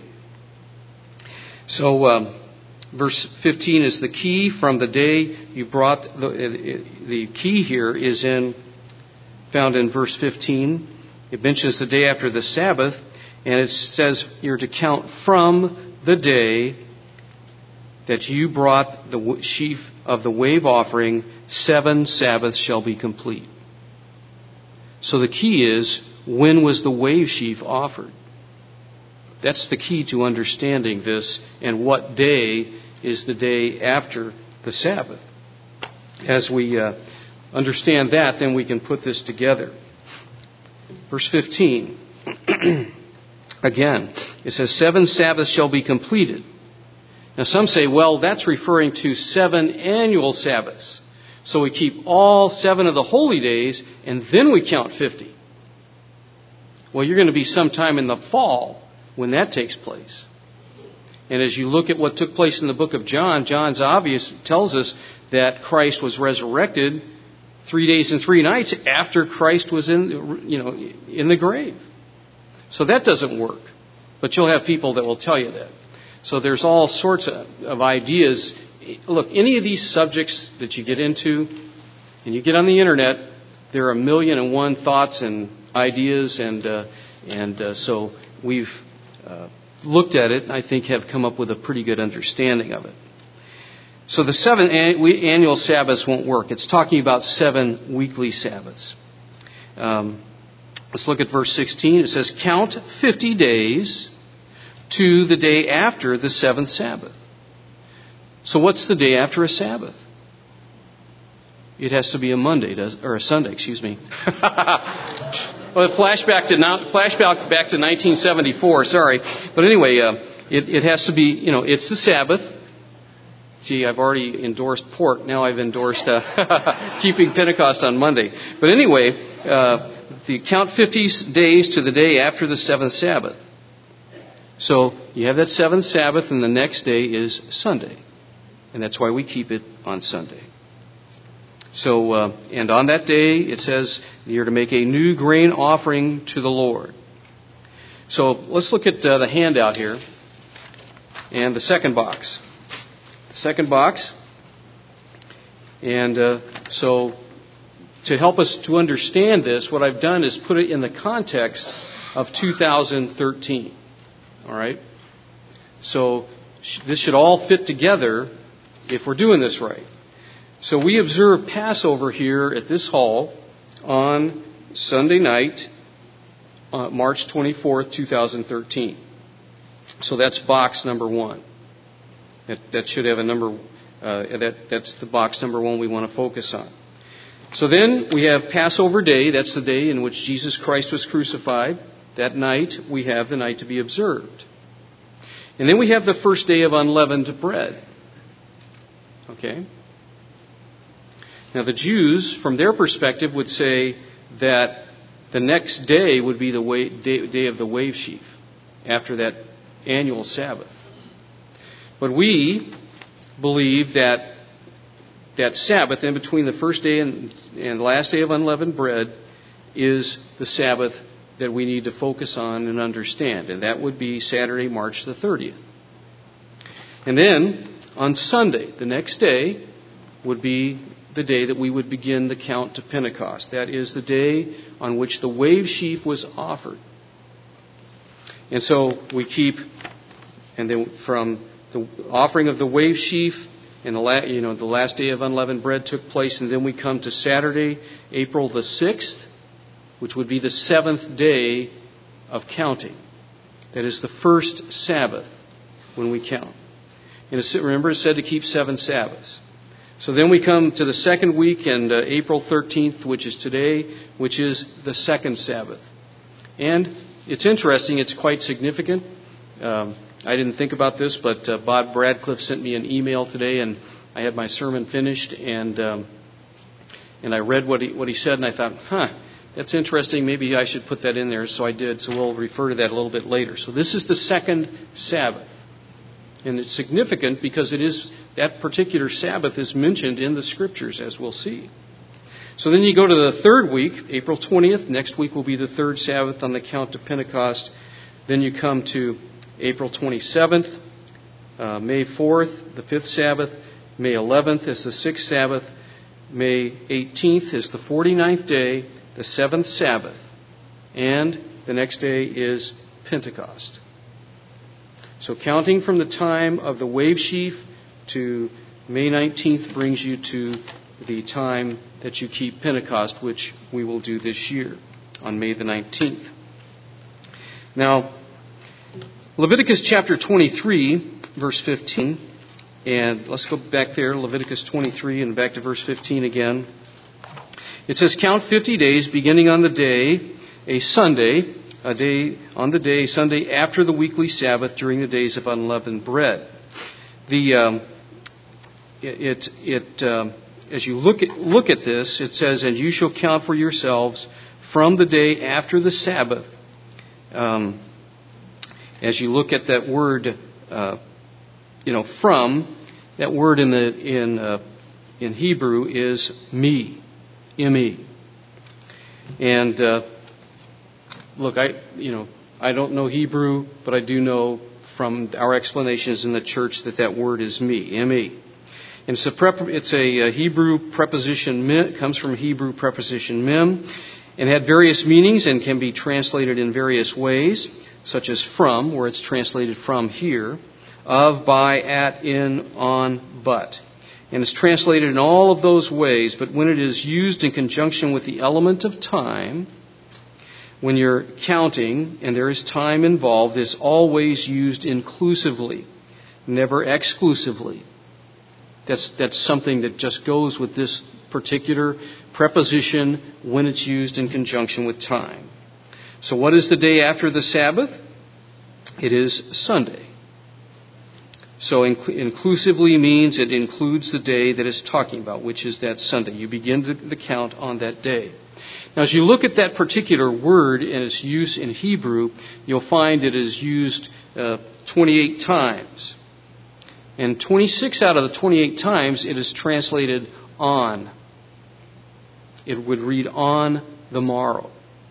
So verse 15 is the key. From the day you brought the key here is found in verse 15. It mentions the day after the Sabbath, and it says you're to count from the day that you brought the sheaf of the wave offering. 7 Sabbaths shall be complete. So the key is, when was the wave sheaf offered? That's the key to understanding this, and what day is the day after the Sabbath. As we understand that, then we can put this together. Verse 15. Again, it says, 7 Sabbaths shall be completed. Now some say, well, that's referring to 7 annual Sabbaths. So we keep all 7 of the holy days, and then we count 50. Well, you're going to be sometime in the fall when that takes place. And as you look at what took place in the book of John, John's obvious tells us that Christ was resurrected 3 days and 3 nights after Christ was in the grave. So that doesn't work. But you'll have people that will tell you that. So there's all sorts of ideas. Look, any of these subjects that you get into, and you get on the internet, there are 1,000,001 thoughts and ideas, and so we've looked at it, and I think have come up with a pretty good understanding of it. So the 7 annual Sabbaths won't work. It's talking about 7 weekly Sabbaths. Let's look at verse 16. It says, "Count 50 days to the day after the 7th Sabbath." So what's the day after a Sabbath? It has to be a Monday, or a Sunday, excuse me. Well, flashback back to 1974, sorry. But anyway, it has to be, it's the Sabbath. See, I've already endorsed pork. Now I've endorsed keeping Pentecost on Monday. But anyway, the count 50 days to the day after the 7th Sabbath. So you have that 7th Sabbath, and the next day is Sunday. And that's why we keep it on Sunday. So, and on that day, it says you're to make a new grain offering to the Lord. So let's look at the handout here and the second box. The second box. And so to help us to understand this, what I've done is put it in the context of 2013. All right? So this should all fit together if we're doing this right. So we observe Passover here at this hall on Sunday night, March 24th, 2013. So that's box number 1. That should have a number. That's the box number 1 we want to focus on. So then we have Passover Day. That's the day in which Jesus Christ was crucified. That night we have the night to be observed. And then we have the first day of unleavened bread. Okay? Now the Jews, from their perspective, would say that the next day would be the day of the wave sheaf, after that annual Sabbath. But we believe that Sabbath, in between the first day and the last day of unleavened bread, is the Sabbath that we need to focus on and understand. And that would be Saturday, March the 30th. And then, on Sunday, the next day, would be the day that we would begin the count to Pentecost. That is the day on which the wave sheaf was offered. And so we keep, and then from the offering of the wave sheaf, and the last day of unleavened bread took place, and then we come to Saturday, April the 6th, which would be the 7th day of counting. That is the first Sabbath when we count. And remember, it said to keep 7 Sabbaths. So then we come to the second week, and April 13th, which is today, which is the second Sabbath. And it's interesting, it's quite significant. I didn't think about this, but Bob Bradcliffe sent me an email today, and I had my sermon finished, and I read what he said, and I thought, that's interesting. Maybe I should put that in there. So I did. So we'll refer to that a little bit later. So this is the second Sabbath. And it's significant because that particular Sabbath is mentioned in the Scriptures, as we'll see. So then you go to the third week, April 20th. Next week will be the third Sabbath on the count to Pentecost. Then you come to April 27th, May 4th, the fifth Sabbath. May 11th is the sixth Sabbath. May 18th is the 49th day, the seventh Sabbath. And the next day is Pentecost. So counting from the time of the wave sheaf to May 19th brings you to the time that you keep Pentecost, which we will do this year on May the 19th. Now, Leviticus chapter 23, verse 15, and let's go back there, Leviticus 23 and back to verse 15 again. It says, count 50 days beginning on the day, Sunday after the weekly Sabbath during the days of unleavened bread. As you look at this, it says, and you shall count for yourselves from the day after the Sabbath. As you look at that word, from, that word in Hebrew is me, M-E. And look, I don't know Hebrew, but I do know from our explanations in the church that word is me, M-E. And it's a Hebrew preposition, it comes from Hebrew preposition mem, and had various meanings and can be translated in various ways, such as from, where it's translated from here, of, by, at, in, on, but. And it's translated in all of those ways, but when it is used in conjunction with the element of time, when you're counting and there is time involved, it's always used inclusively, never exclusively. That's something that just goes with this particular preposition when it's used in conjunction with time. So what is the day after the Sabbath? It is Sunday. So inclusively means it includes the day that it's talking about, which is that Sunday. You begin the count on that day. Now, as you look at that particular word and its use in Hebrew, you'll find it is used 28 times. And 26 out of the 28 times it is translated on. It would read on the morrow.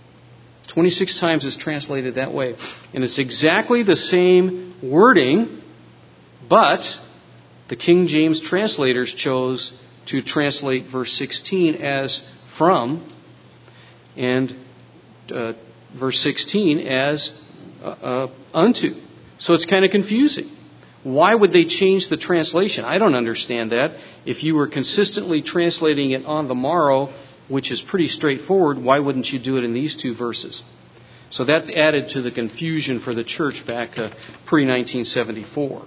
26 times it's translated that way. And it's exactly the same wording, but the King James translators chose to translate verse 16 as from and verse 16 as unto. So it's kind of confusing. Why would they change the translation? I don't understand that. If you were consistently translating it on the morrow, which is pretty straightforward, why wouldn't you do it in these two verses? So that added to the confusion for the church back pre-1974.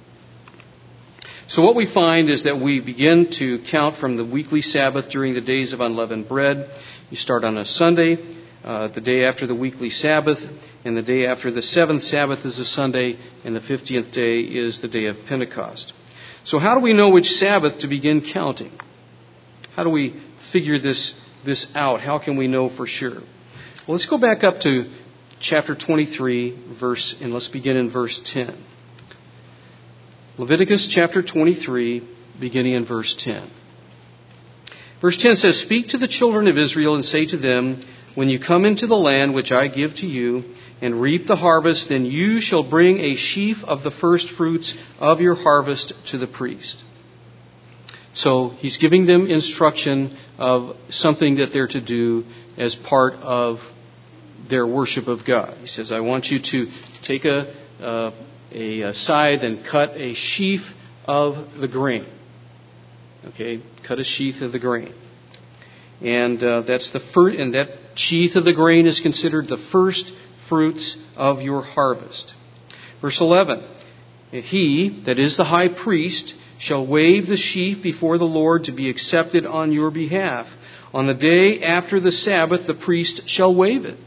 So what we find is that we begin to count from the weekly Sabbath during the days of unleavened bread. You start on a Sunday, the day after the weekly Sabbath, and the day after the seventh Sabbath is a Sunday, and the 50th day is the day of Pentecost. So how do we know which Sabbath to begin counting? How do we figure this out? How can we know for sure? Well, let's go back up to chapter 23, and let's begin in verse 10. Leviticus chapter 23, beginning in verse 10. Verse 10 says, "Speak to the children of Israel and say to them, when you come into the land which I give to you, and reap the harvest, then you shall bring a sheaf of the first fruits of your harvest to the priest." So he's giving them instruction of something that they're to do as part of their worship of God. He says, I want you to take a scythe and cut a sheaf of the grain. Okay, cut a sheath of the grain. And that's the first, and that sheath of the grain is considered the first fruits of your harvest. Verse 11, He, that is the high priest, shall wave the sheaf before the Lord to be accepted on your behalf. On the day after the Sabbath, the priest shall wave it.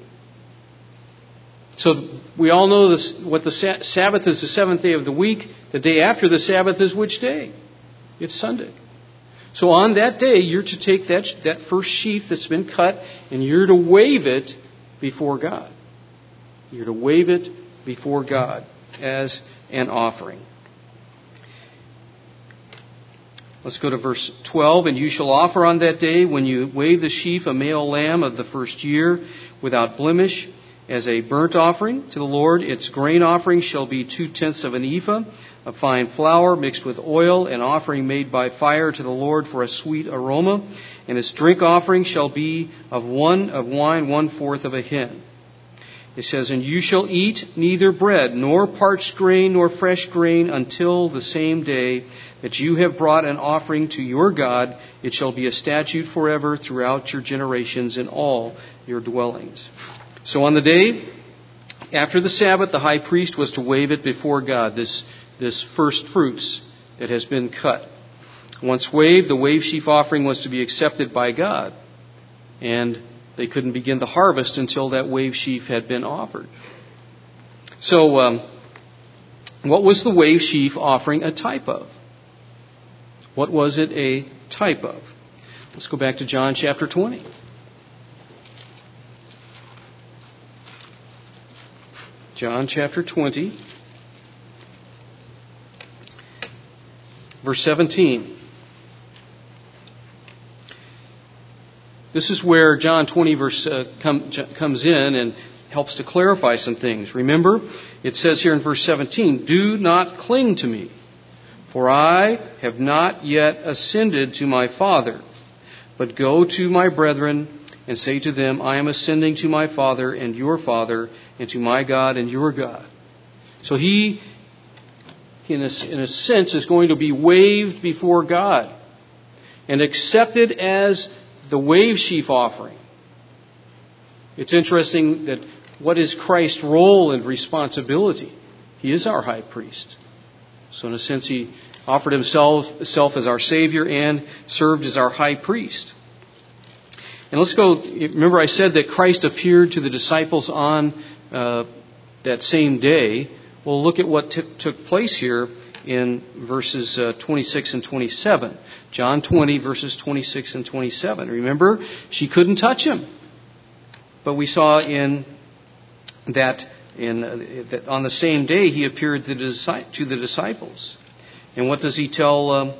So we all know this, what the Sabbath is, the seventh day of the week. The day after the Sabbath is which day? It's Sunday. So on that day, you're to take that first sheaf that's been cut and you're to wave it before God. You're to wave it before God as an offering. Let's go to verse 12. And you shall offer on that day, when you wave the sheaf, a male lamb of the first year, without blemish, as a burnt offering to the Lord. Its grain offering shall be 2/10 of an ephah of fine flour mixed with oil, an offering made by fire to the Lord for a sweet aroma. And its drink offering shall be of wine 1/4 of a hin. It says, and you shall eat neither bread, nor parched grain, nor fresh grain, until the same day that you have brought an offering to your God. It shall be a statute forever throughout your generations in all your dwellings. So on the day after the Sabbath, the high priest was to wave it before God, this first fruits that has been cut. Once waved, the wave sheaf offering was to be accepted by God. And they couldn't begin the harvest until that wave sheaf had been offered. So, what was the wave sheaf offering a type of? What was it a type of? Let's go back to John chapter 20. John chapter 20, verse 17. This is where John 20 verse comes in and helps to clarify some things. Remember, it says here in verse 17, do not cling to me, for I have not yet ascended to my Father, but go to my brethren and say to them, I am ascending to my Father and your Father, and to my God and your God. So he, in a sense, is going to be waved before God and accepted as the wave sheaf offering. It's interesting that what is Christ's role and responsibility? He is our high priest. So in a sense, he offered himself as our Savior and served as our high priest. And let's go, remember I said that Christ appeared to the disciples on that same day. Well, look at what took place here in verses 26 and 27. John 20, verses 26 and 27. Remember, she couldn't touch him. But we saw that on the same day he appeared to the disciples. And what does he tell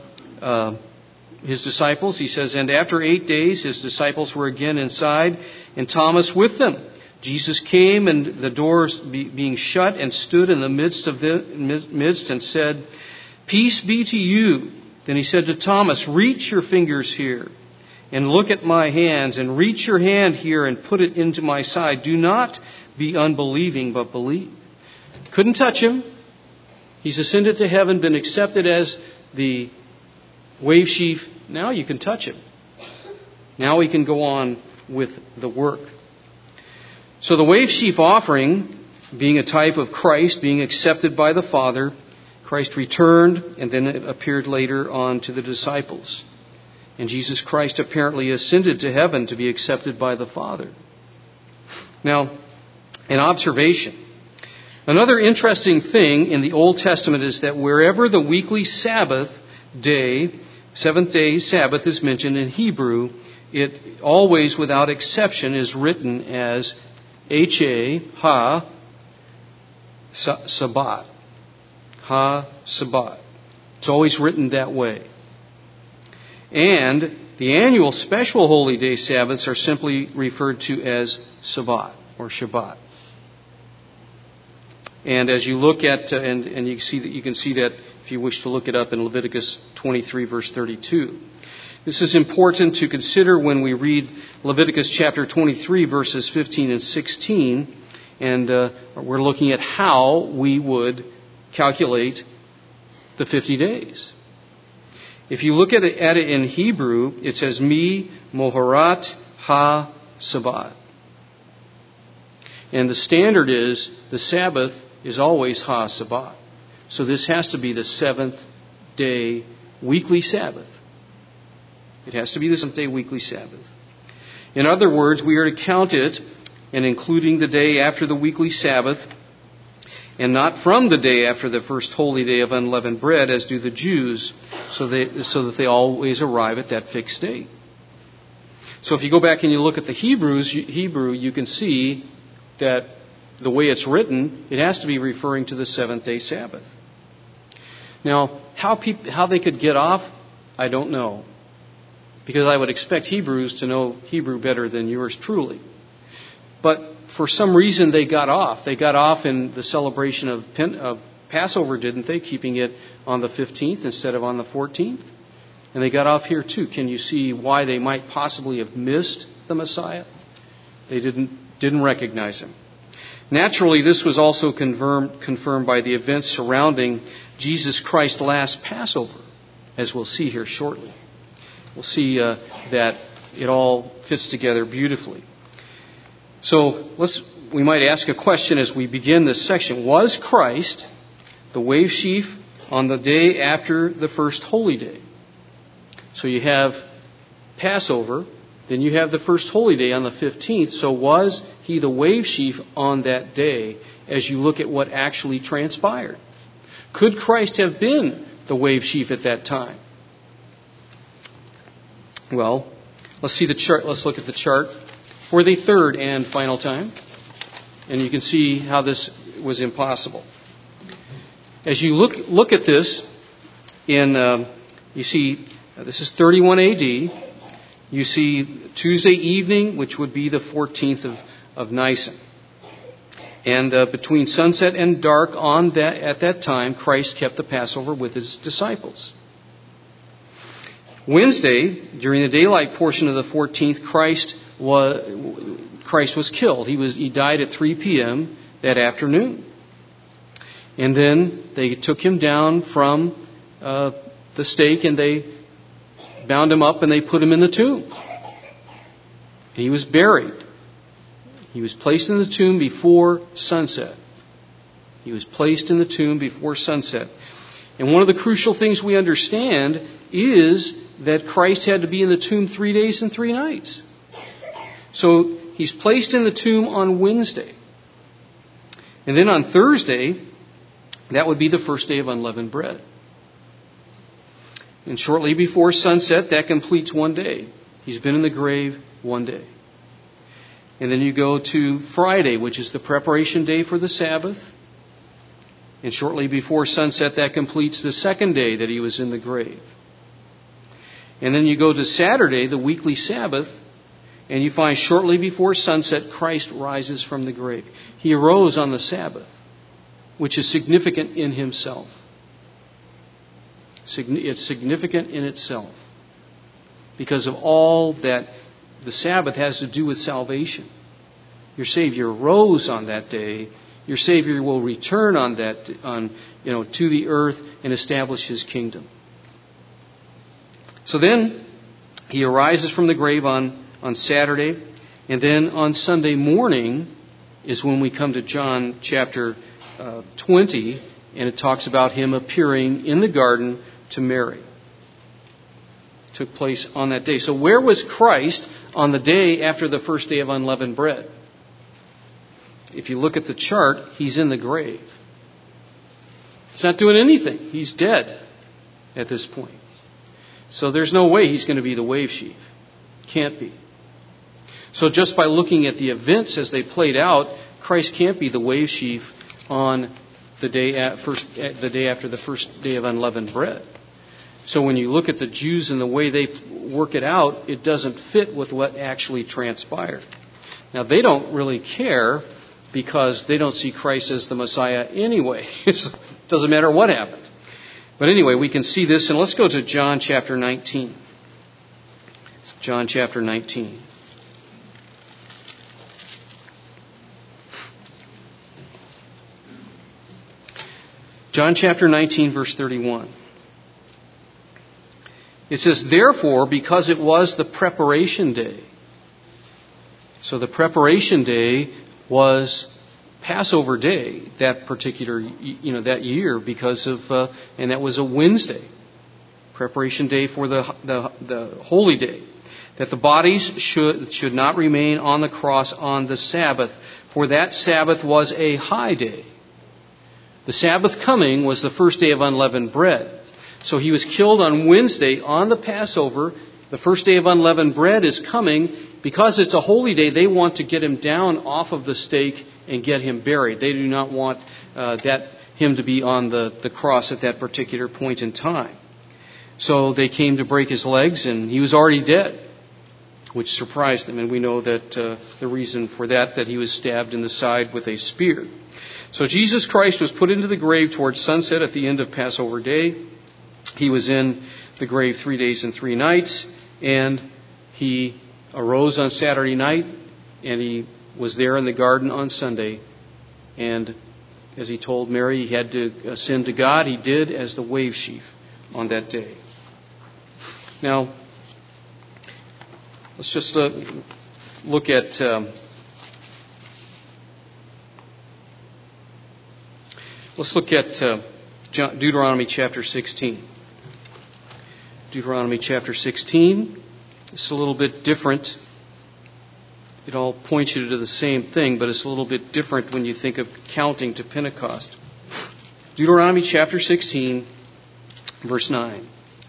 his disciples? He says, and after 8 days his disciples were again inside, and Thomas with them. Jesus came, and the doors being shut, and stood in the midst and said, peace be to you. Then he said to Thomas, reach your fingers here and look at my hands, and reach your hand here and put it into my side. Do not be unbelieving, but believe. Couldn't touch him. He's ascended to heaven, been accepted as the wave sheaf. Now you can touch him. Now he can go on with the work. So the wave sheaf offering, being a type of Christ, being accepted by the Father, Christ returned, and then it appeared later on to the disciples. And Jesus Christ apparently ascended to heaven to be accepted by the Father. Now, an observation. Another interesting thing in the Old Testament is that wherever the weekly Sabbath day, seventh day Sabbath is mentioned in Hebrew, it always, without exception, is written as Ha Sabbat. Ha Sabbat. It's always written that way. And the annual special holy day Sabbaths are simply referred to as Sabbat or Shabbat. And as you look at, and you can see that if you wish to look it up in Leviticus 23 verse 32. This is important to consider when we read Leviticus chapter 23 verses 15 and 16. And we're looking at how we would calculate the 50 days. If you look at it in Hebrew, it says Mi Moharat Ha Sabbat. And the standard is the Sabbath is always Ha Sabbat. So this has to be the seventh-day weekly Sabbath. It has to be the seventh-day weekly Sabbath. In other words, we are to count it, and including the day after the weekly Sabbath, and not from the day after the first holy day of unleavened bread, as do the Jews, so that they always arrive at that fixed date. So if you go back and you look at the Hebrew, you can see that the way it's written, it has to be referring to the seventh-day Sabbath. Now, how they could get off, I don't know, because I would expect Hebrews to know Hebrew better than yours truly. But for some reason they got off. They got off in the celebration of Passover, didn't they? Keeping it on the 15th instead of on the 14th. And they got off here too. Can you see why they might possibly have missed the Messiah? They didn't recognize him. Naturally, this was also confirmed by the events surrounding Jesus Christ's last Passover, as we'll see here shortly. We'll see that it all fits together beautifully. So we might ask a question as we begin this section. Was Christ the wave sheaf on the day after the first holy day? So you have Passover, then you have the first holy day on the 15th. So was he the wave sheaf on that day as you look at what actually transpired? Could Christ have been the wave sheaf at that time? Well, let's see the chart. Let's look at the chart for the third and final time. And you can see how this was impossible. As you look at this, you see this is 31 A.D. You see Tuesday evening, which would be the 14th of Nisan. And between sunset and dark at that time, Christ kept the Passover with his disciples. Wednesday, during the daylight portion of the 14th, Christ was killed. He died at 3 p.m. that afternoon. And then they took him down from the stake and they bound him up and they put him in the tomb. He was buried. He was placed in the tomb before sunset. He was placed in the tomb before sunset. And one of the crucial things we understand is that Christ had to be in the tomb 3 days and 3 nights. So he's placed in the tomb on Wednesday. And then on Thursday, that would be the first day of unleavened bread. And shortly before sunset, that completes 1 day. He's been in the grave 1 day. And then you go to Friday, which is the preparation day for the Sabbath. And shortly before sunset, that completes the 2nd day that he was in the grave. And then you go to Saturday, the weekly Sabbath, and you find shortly before sunset, Christ rises from the grave. He arose on the Sabbath, which is significant in himself. It's significant in itself because of all that the Sabbath has to do with salvation. Your Savior rose on that day. Your Savior will return to the earth and establish his kingdom. So then he arises from the grave on Saturday, and then on Sunday morning is when we come to John chapter 20, and it talks about him appearing in the garden to Mary. It took place on that day. So where was Christ on the day after the first day of unleavened bread? If you look at the chart, he's in the grave. He's not doing anything. He's dead at this point. So there's no way he's going to be the wave sheaf. Can't be. So just by looking at the events as they played out, Christ can't be the wave sheaf on the day after the first day of unleavened bread. So when you look at the Jews and the way they work it out, it doesn't fit with what actually transpired. Now they don't really care because they don't see Christ as the Messiah anyway. It doesn't matter what happened. But anyway, we can see this, and let's go to John chapter 19. John chapter 19. John chapter 19, verse 31. It says, therefore, because it was the preparation day. So the preparation day was Passover day that particular, that year because of, and that was a Wednesday, preparation day for the holy day. That the bodies should not remain on the cross on the Sabbath, for that Sabbath was a high day. The Sabbath coming was the first day of unleavened bread. So he was killed on Wednesday on the Passover. The first day of unleavened bread is coming. Because it's a holy day, they want to get him down off of the stake and get him buried. They do not want him to be on the cross at that particular point in time. So they came to break his legs, and he was already dead, which surprised them. And we know that the reason for that he was stabbed in the side with a spear. So Jesus Christ was put into the grave towards sunset at the end of Passover day. He was in the grave 3 days and 3 nights, and he arose on Saturday night, and he was there in the garden on Sunday. And as he told Mary he had to ascend to God, he did as the wave sheaf on that day. Now, let's just look at Deuteronomy chapter 16. Deuteronomy chapter 16. It's a little bit different. It all points you to the same thing, but it's a little bit different when you think of counting to Pentecost. Deuteronomy chapter 16, verse 9.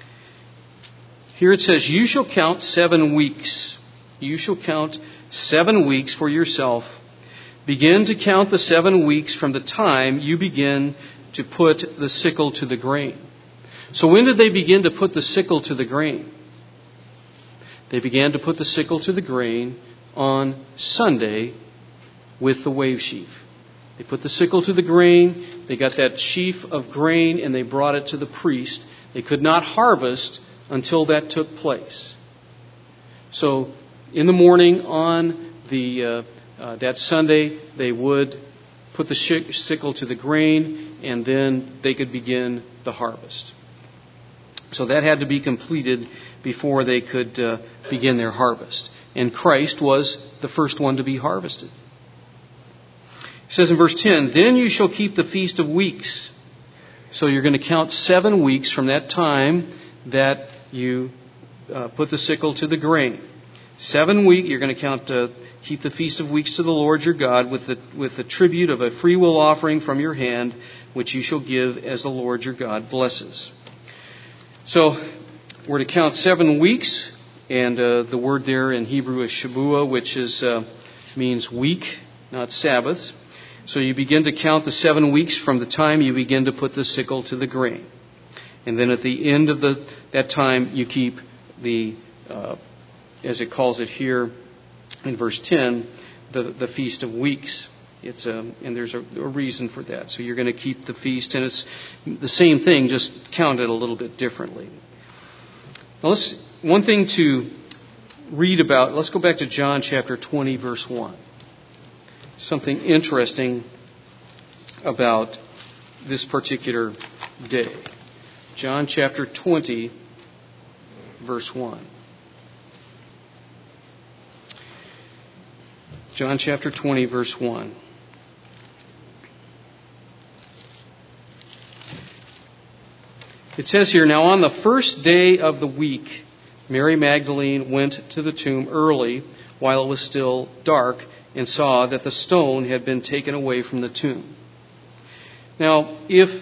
Here it says, "You shall count 7 weeks. You shall count 7 weeks for yourself. Begin to count the 7 weeks from the time you begin to put the sickle to the grain." So when did they begin to put the sickle to the grain? They began to put the sickle to the grain on Sunday with the wave sheaf. They put the sickle to the grain, they got that sheaf of grain, and they brought it to the priest. They could not harvest until that took place. So in the morning on that Sunday, they would put the sickle to the grain, and then they could begin the harvest. So that had to be completed before they could begin their harvest. And Christ was the first one to be harvested. It says in verse 10, "Then you shall keep the Feast of Weeks." So you're going to count 7 weeks from that time that you put the sickle to the grain. 7 weeks, you're going to keep the Feast of Weeks to the Lord your God with the tribute of a freewill offering from your hand, which you shall give as the Lord your God blesses. So we're to count 7 weeks, and the word there in Hebrew is Shabuah, which means week, not Sabbaths. So you begin to count the 7 weeks from the time you begin to put the sickle to the grain. And then at the end of that time, you keep the, as it calls it here in verse 10, the Feast of Weeks. And there's a reason for that. So you're going to keep the feast, and it's the same thing, just counted a little bit differently. Now one thing to read about, let's go back to John chapter 20, verse 1. Something interesting about this particular day. John chapter 20, verse 1. John chapter 20, verse 1. It says here, "Now on the first day of the week, Mary Magdalene went to the tomb early while it was still dark and saw that the stone had been taken away from the tomb." Now, if,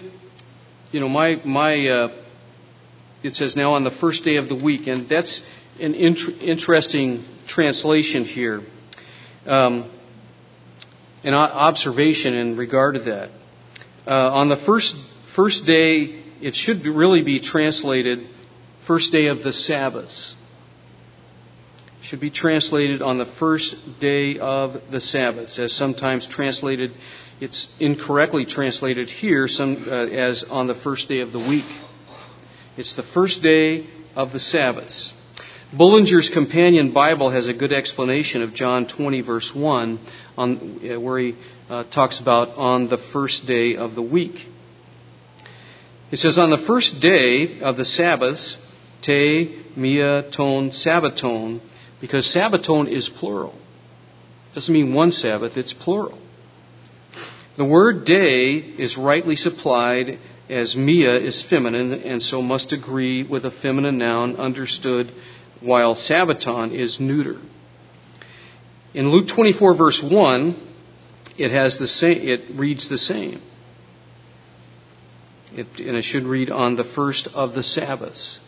it says now on the first day of the week, and that's an interesting translation here. An observation in regard to that. On the first day, it should really be translated first day of the Sabbaths. It should be translated on the first day of the Sabbaths, as sometimes translated. It's incorrectly translated here as on the first day of the week. It's the first day of the Sabbaths. Bullinger's Companion Bible has a good explanation of John 20, verse 1, where he talks about on the first day of the week. It says, "On the first day of the Sabbaths, te mia ton sabbaton," because sabbaton is plural. It doesn't mean one Sabbath, it's plural. The word day is rightly supplied as mia is feminine, and so must agree with a feminine noun understood, while Sabbaton is neuter. In Luke 24, verse 1, it reads the same. And it should read on the first of the Sabbaths.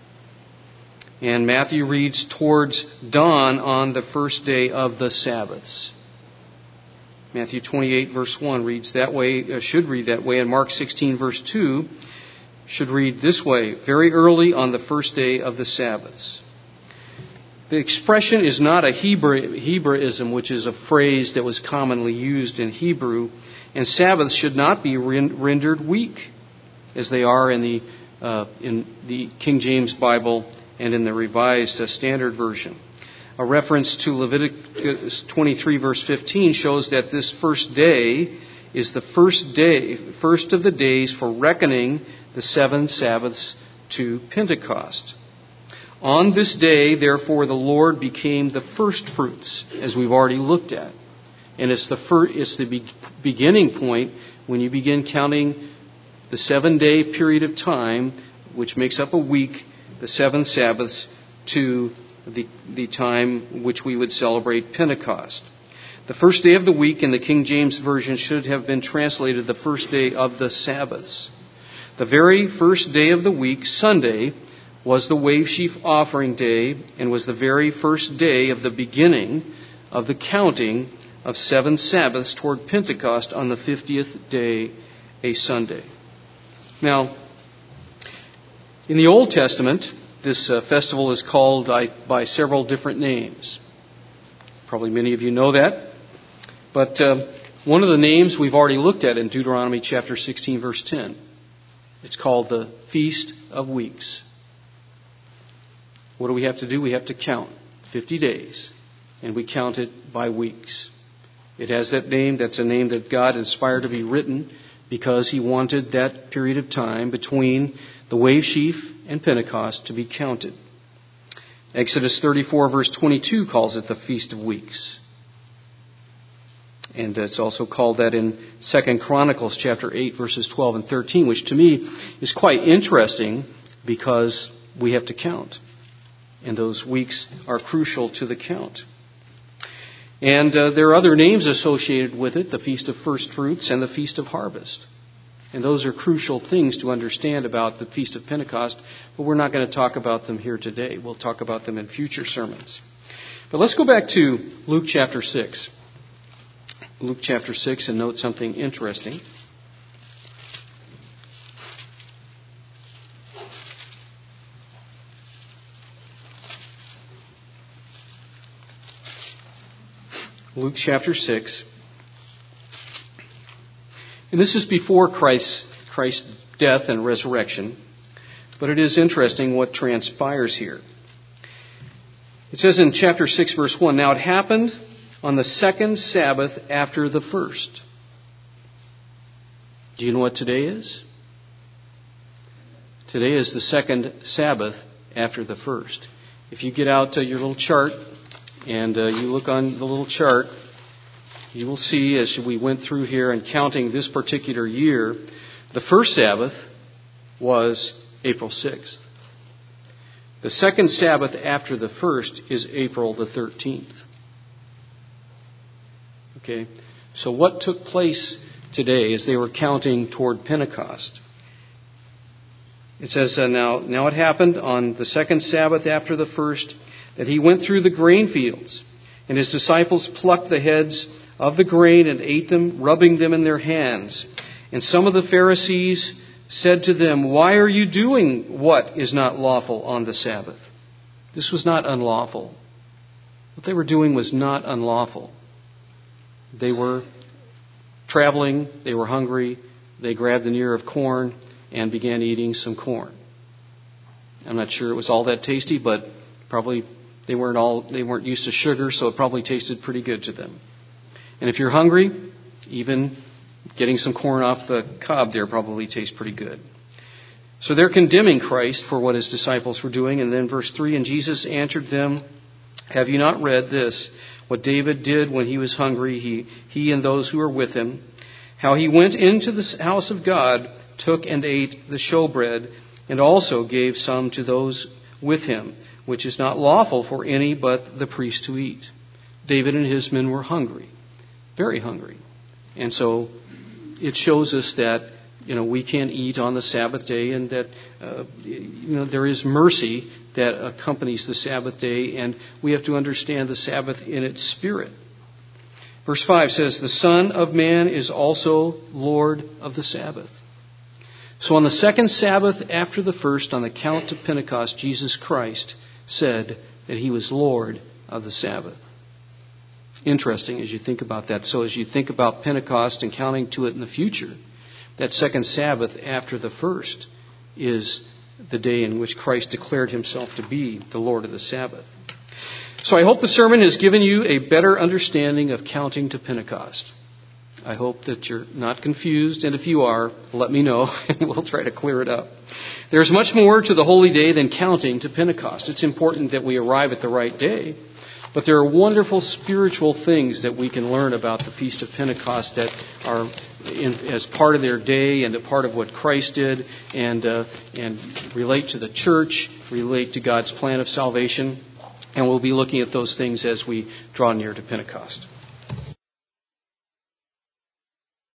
And Matthew reads towards dawn on the first day of the Sabbaths. Matthew 28, verse 1 reads that way, should read that way, and Mark 16, verse 2 should read this way, very early on the first day of the Sabbaths. The expression is not a Hebraism, which is a phrase that was commonly used in Hebrew, and Sabbaths should not be rendered week, as they are in the King James Bible and in the Revised Standard Version. A reference to Leviticus 23, verse 15 shows that this first day is the first of the days for reckoning the 7 Sabbaths to Pentecost. On this day, therefore, the Lord became the first fruits, as we've already looked at. And it's the beginning point when you begin counting the 7-day period of time, which makes up a week, the 7 Sabbaths, to the time which we would celebrate Pentecost. The first day of the week in the King James Version should have been translated the first day of the Sabbaths. The very first day of the week, Sunday, was the wave sheaf offering day and was the very first day of the beginning of the counting of 7 Sabbaths toward Pentecost on the 50th day, a Sunday. Now, in the Old Testament, this festival is called by several different names. Probably many of you know that. But one of the names we've already looked at in Deuteronomy chapter 16, verse 10. It's called the Feast of Weeks. What do we have to do? We have to count 50 days, and we count it by weeks. It has that name. That's a name that God inspired to be written because He wanted that period of time between the wave sheaf and Pentecost to be counted. Exodus 34, verse 22 calls it the Feast of Weeks. And it's also called that in 2 Chronicles chapter 8, verses 12 and 13, which to me is quite interesting because we have to count. And those weeks are crucial to the count. And there are other names associated with it, the Feast of First Fruits and the Feast of Harvest. And those are crucial things to understand about the Feast of Pentecost, but we're not going to talk about them here today. We'll talk about them in future sermons. But let's go back to Luke chapter 6. Luke chapter 6 and note something interesting. Luke chapter 6. And this is before Christ's death and resurrection, but it is interesting what transpires here. It says in chapter 6, verse 1, "Now it happened on the second Sabbath after the first." Do you know what today is? Today is the second Sabbath after the first. If you get out your little chart and you look on the little chart, you will see as we went through here and counting this particular year, the first Sabbath was April 6th. The second Sabbath after the first is April the 13th. Okay, so what took place today as they were counting toward Pentecost? It says, now it happened on the second Sabbath after the first that he went through the grain fields, and his disciples plucked the heads of the grain and ate them, rubbing them in their hands. And some of the Pharisees said to them, "Why are you doing what is not lawful on the Sabbath?" This was not unlawful. What they were doing was not unlawful. They were traveling, they were hungry, they grabbed an ear of corn and began eating some corn. I'm not sure it was all that tasty, but probably they weren't used to sugar, so it probably tasted pretty good to them. And if you're hungry, even getting some corn off the cob there probably tastes pretty good. So they're condemning Christ for what his disciples were doing. And then verse 3, "And Jesus answered them, 'Have you not read this, what David did when he was hungry, he and those who were with him, how he went into the house of God, took and ate the showbread, and also gave some to those with him, which is not lawful for any but the priest to eat. David and his men were hungry, very hungry. And so it shows us that, we can eat on the Sabbath day, and that, there is mercy that accompanies the Sabbath day, and we have to understand the Sabbath in its spirit. Verse 5 says, the Son of Man is also Lord of the Sabbath. So on the second Sabbath after the first, on the count to Pentecost, Jesus Christ said that he was Lord of the Sabbath. Interesting as you think about that. So as you think about Pentecost and counting to it in the future, that second Sabbath after the first is the day in which Christ declared himself to be the Lord of the Sabbath. So I hope the sermon has given you a better understanding of counting to Pentecost. I hope that you're not confused, and if you are, let me know, and we'll try to clear it up. There's much more to the holy day than counting to Pentecost. It's important that we arrive at the right day, but there are wonderful spiritual things that we can learn about the Feast of Pentecost that are as part of their day and a part of what Christ did, and relate to the church, relate to God's plan of salvation. And we'll be looking at those things as we draw near to Pentecost.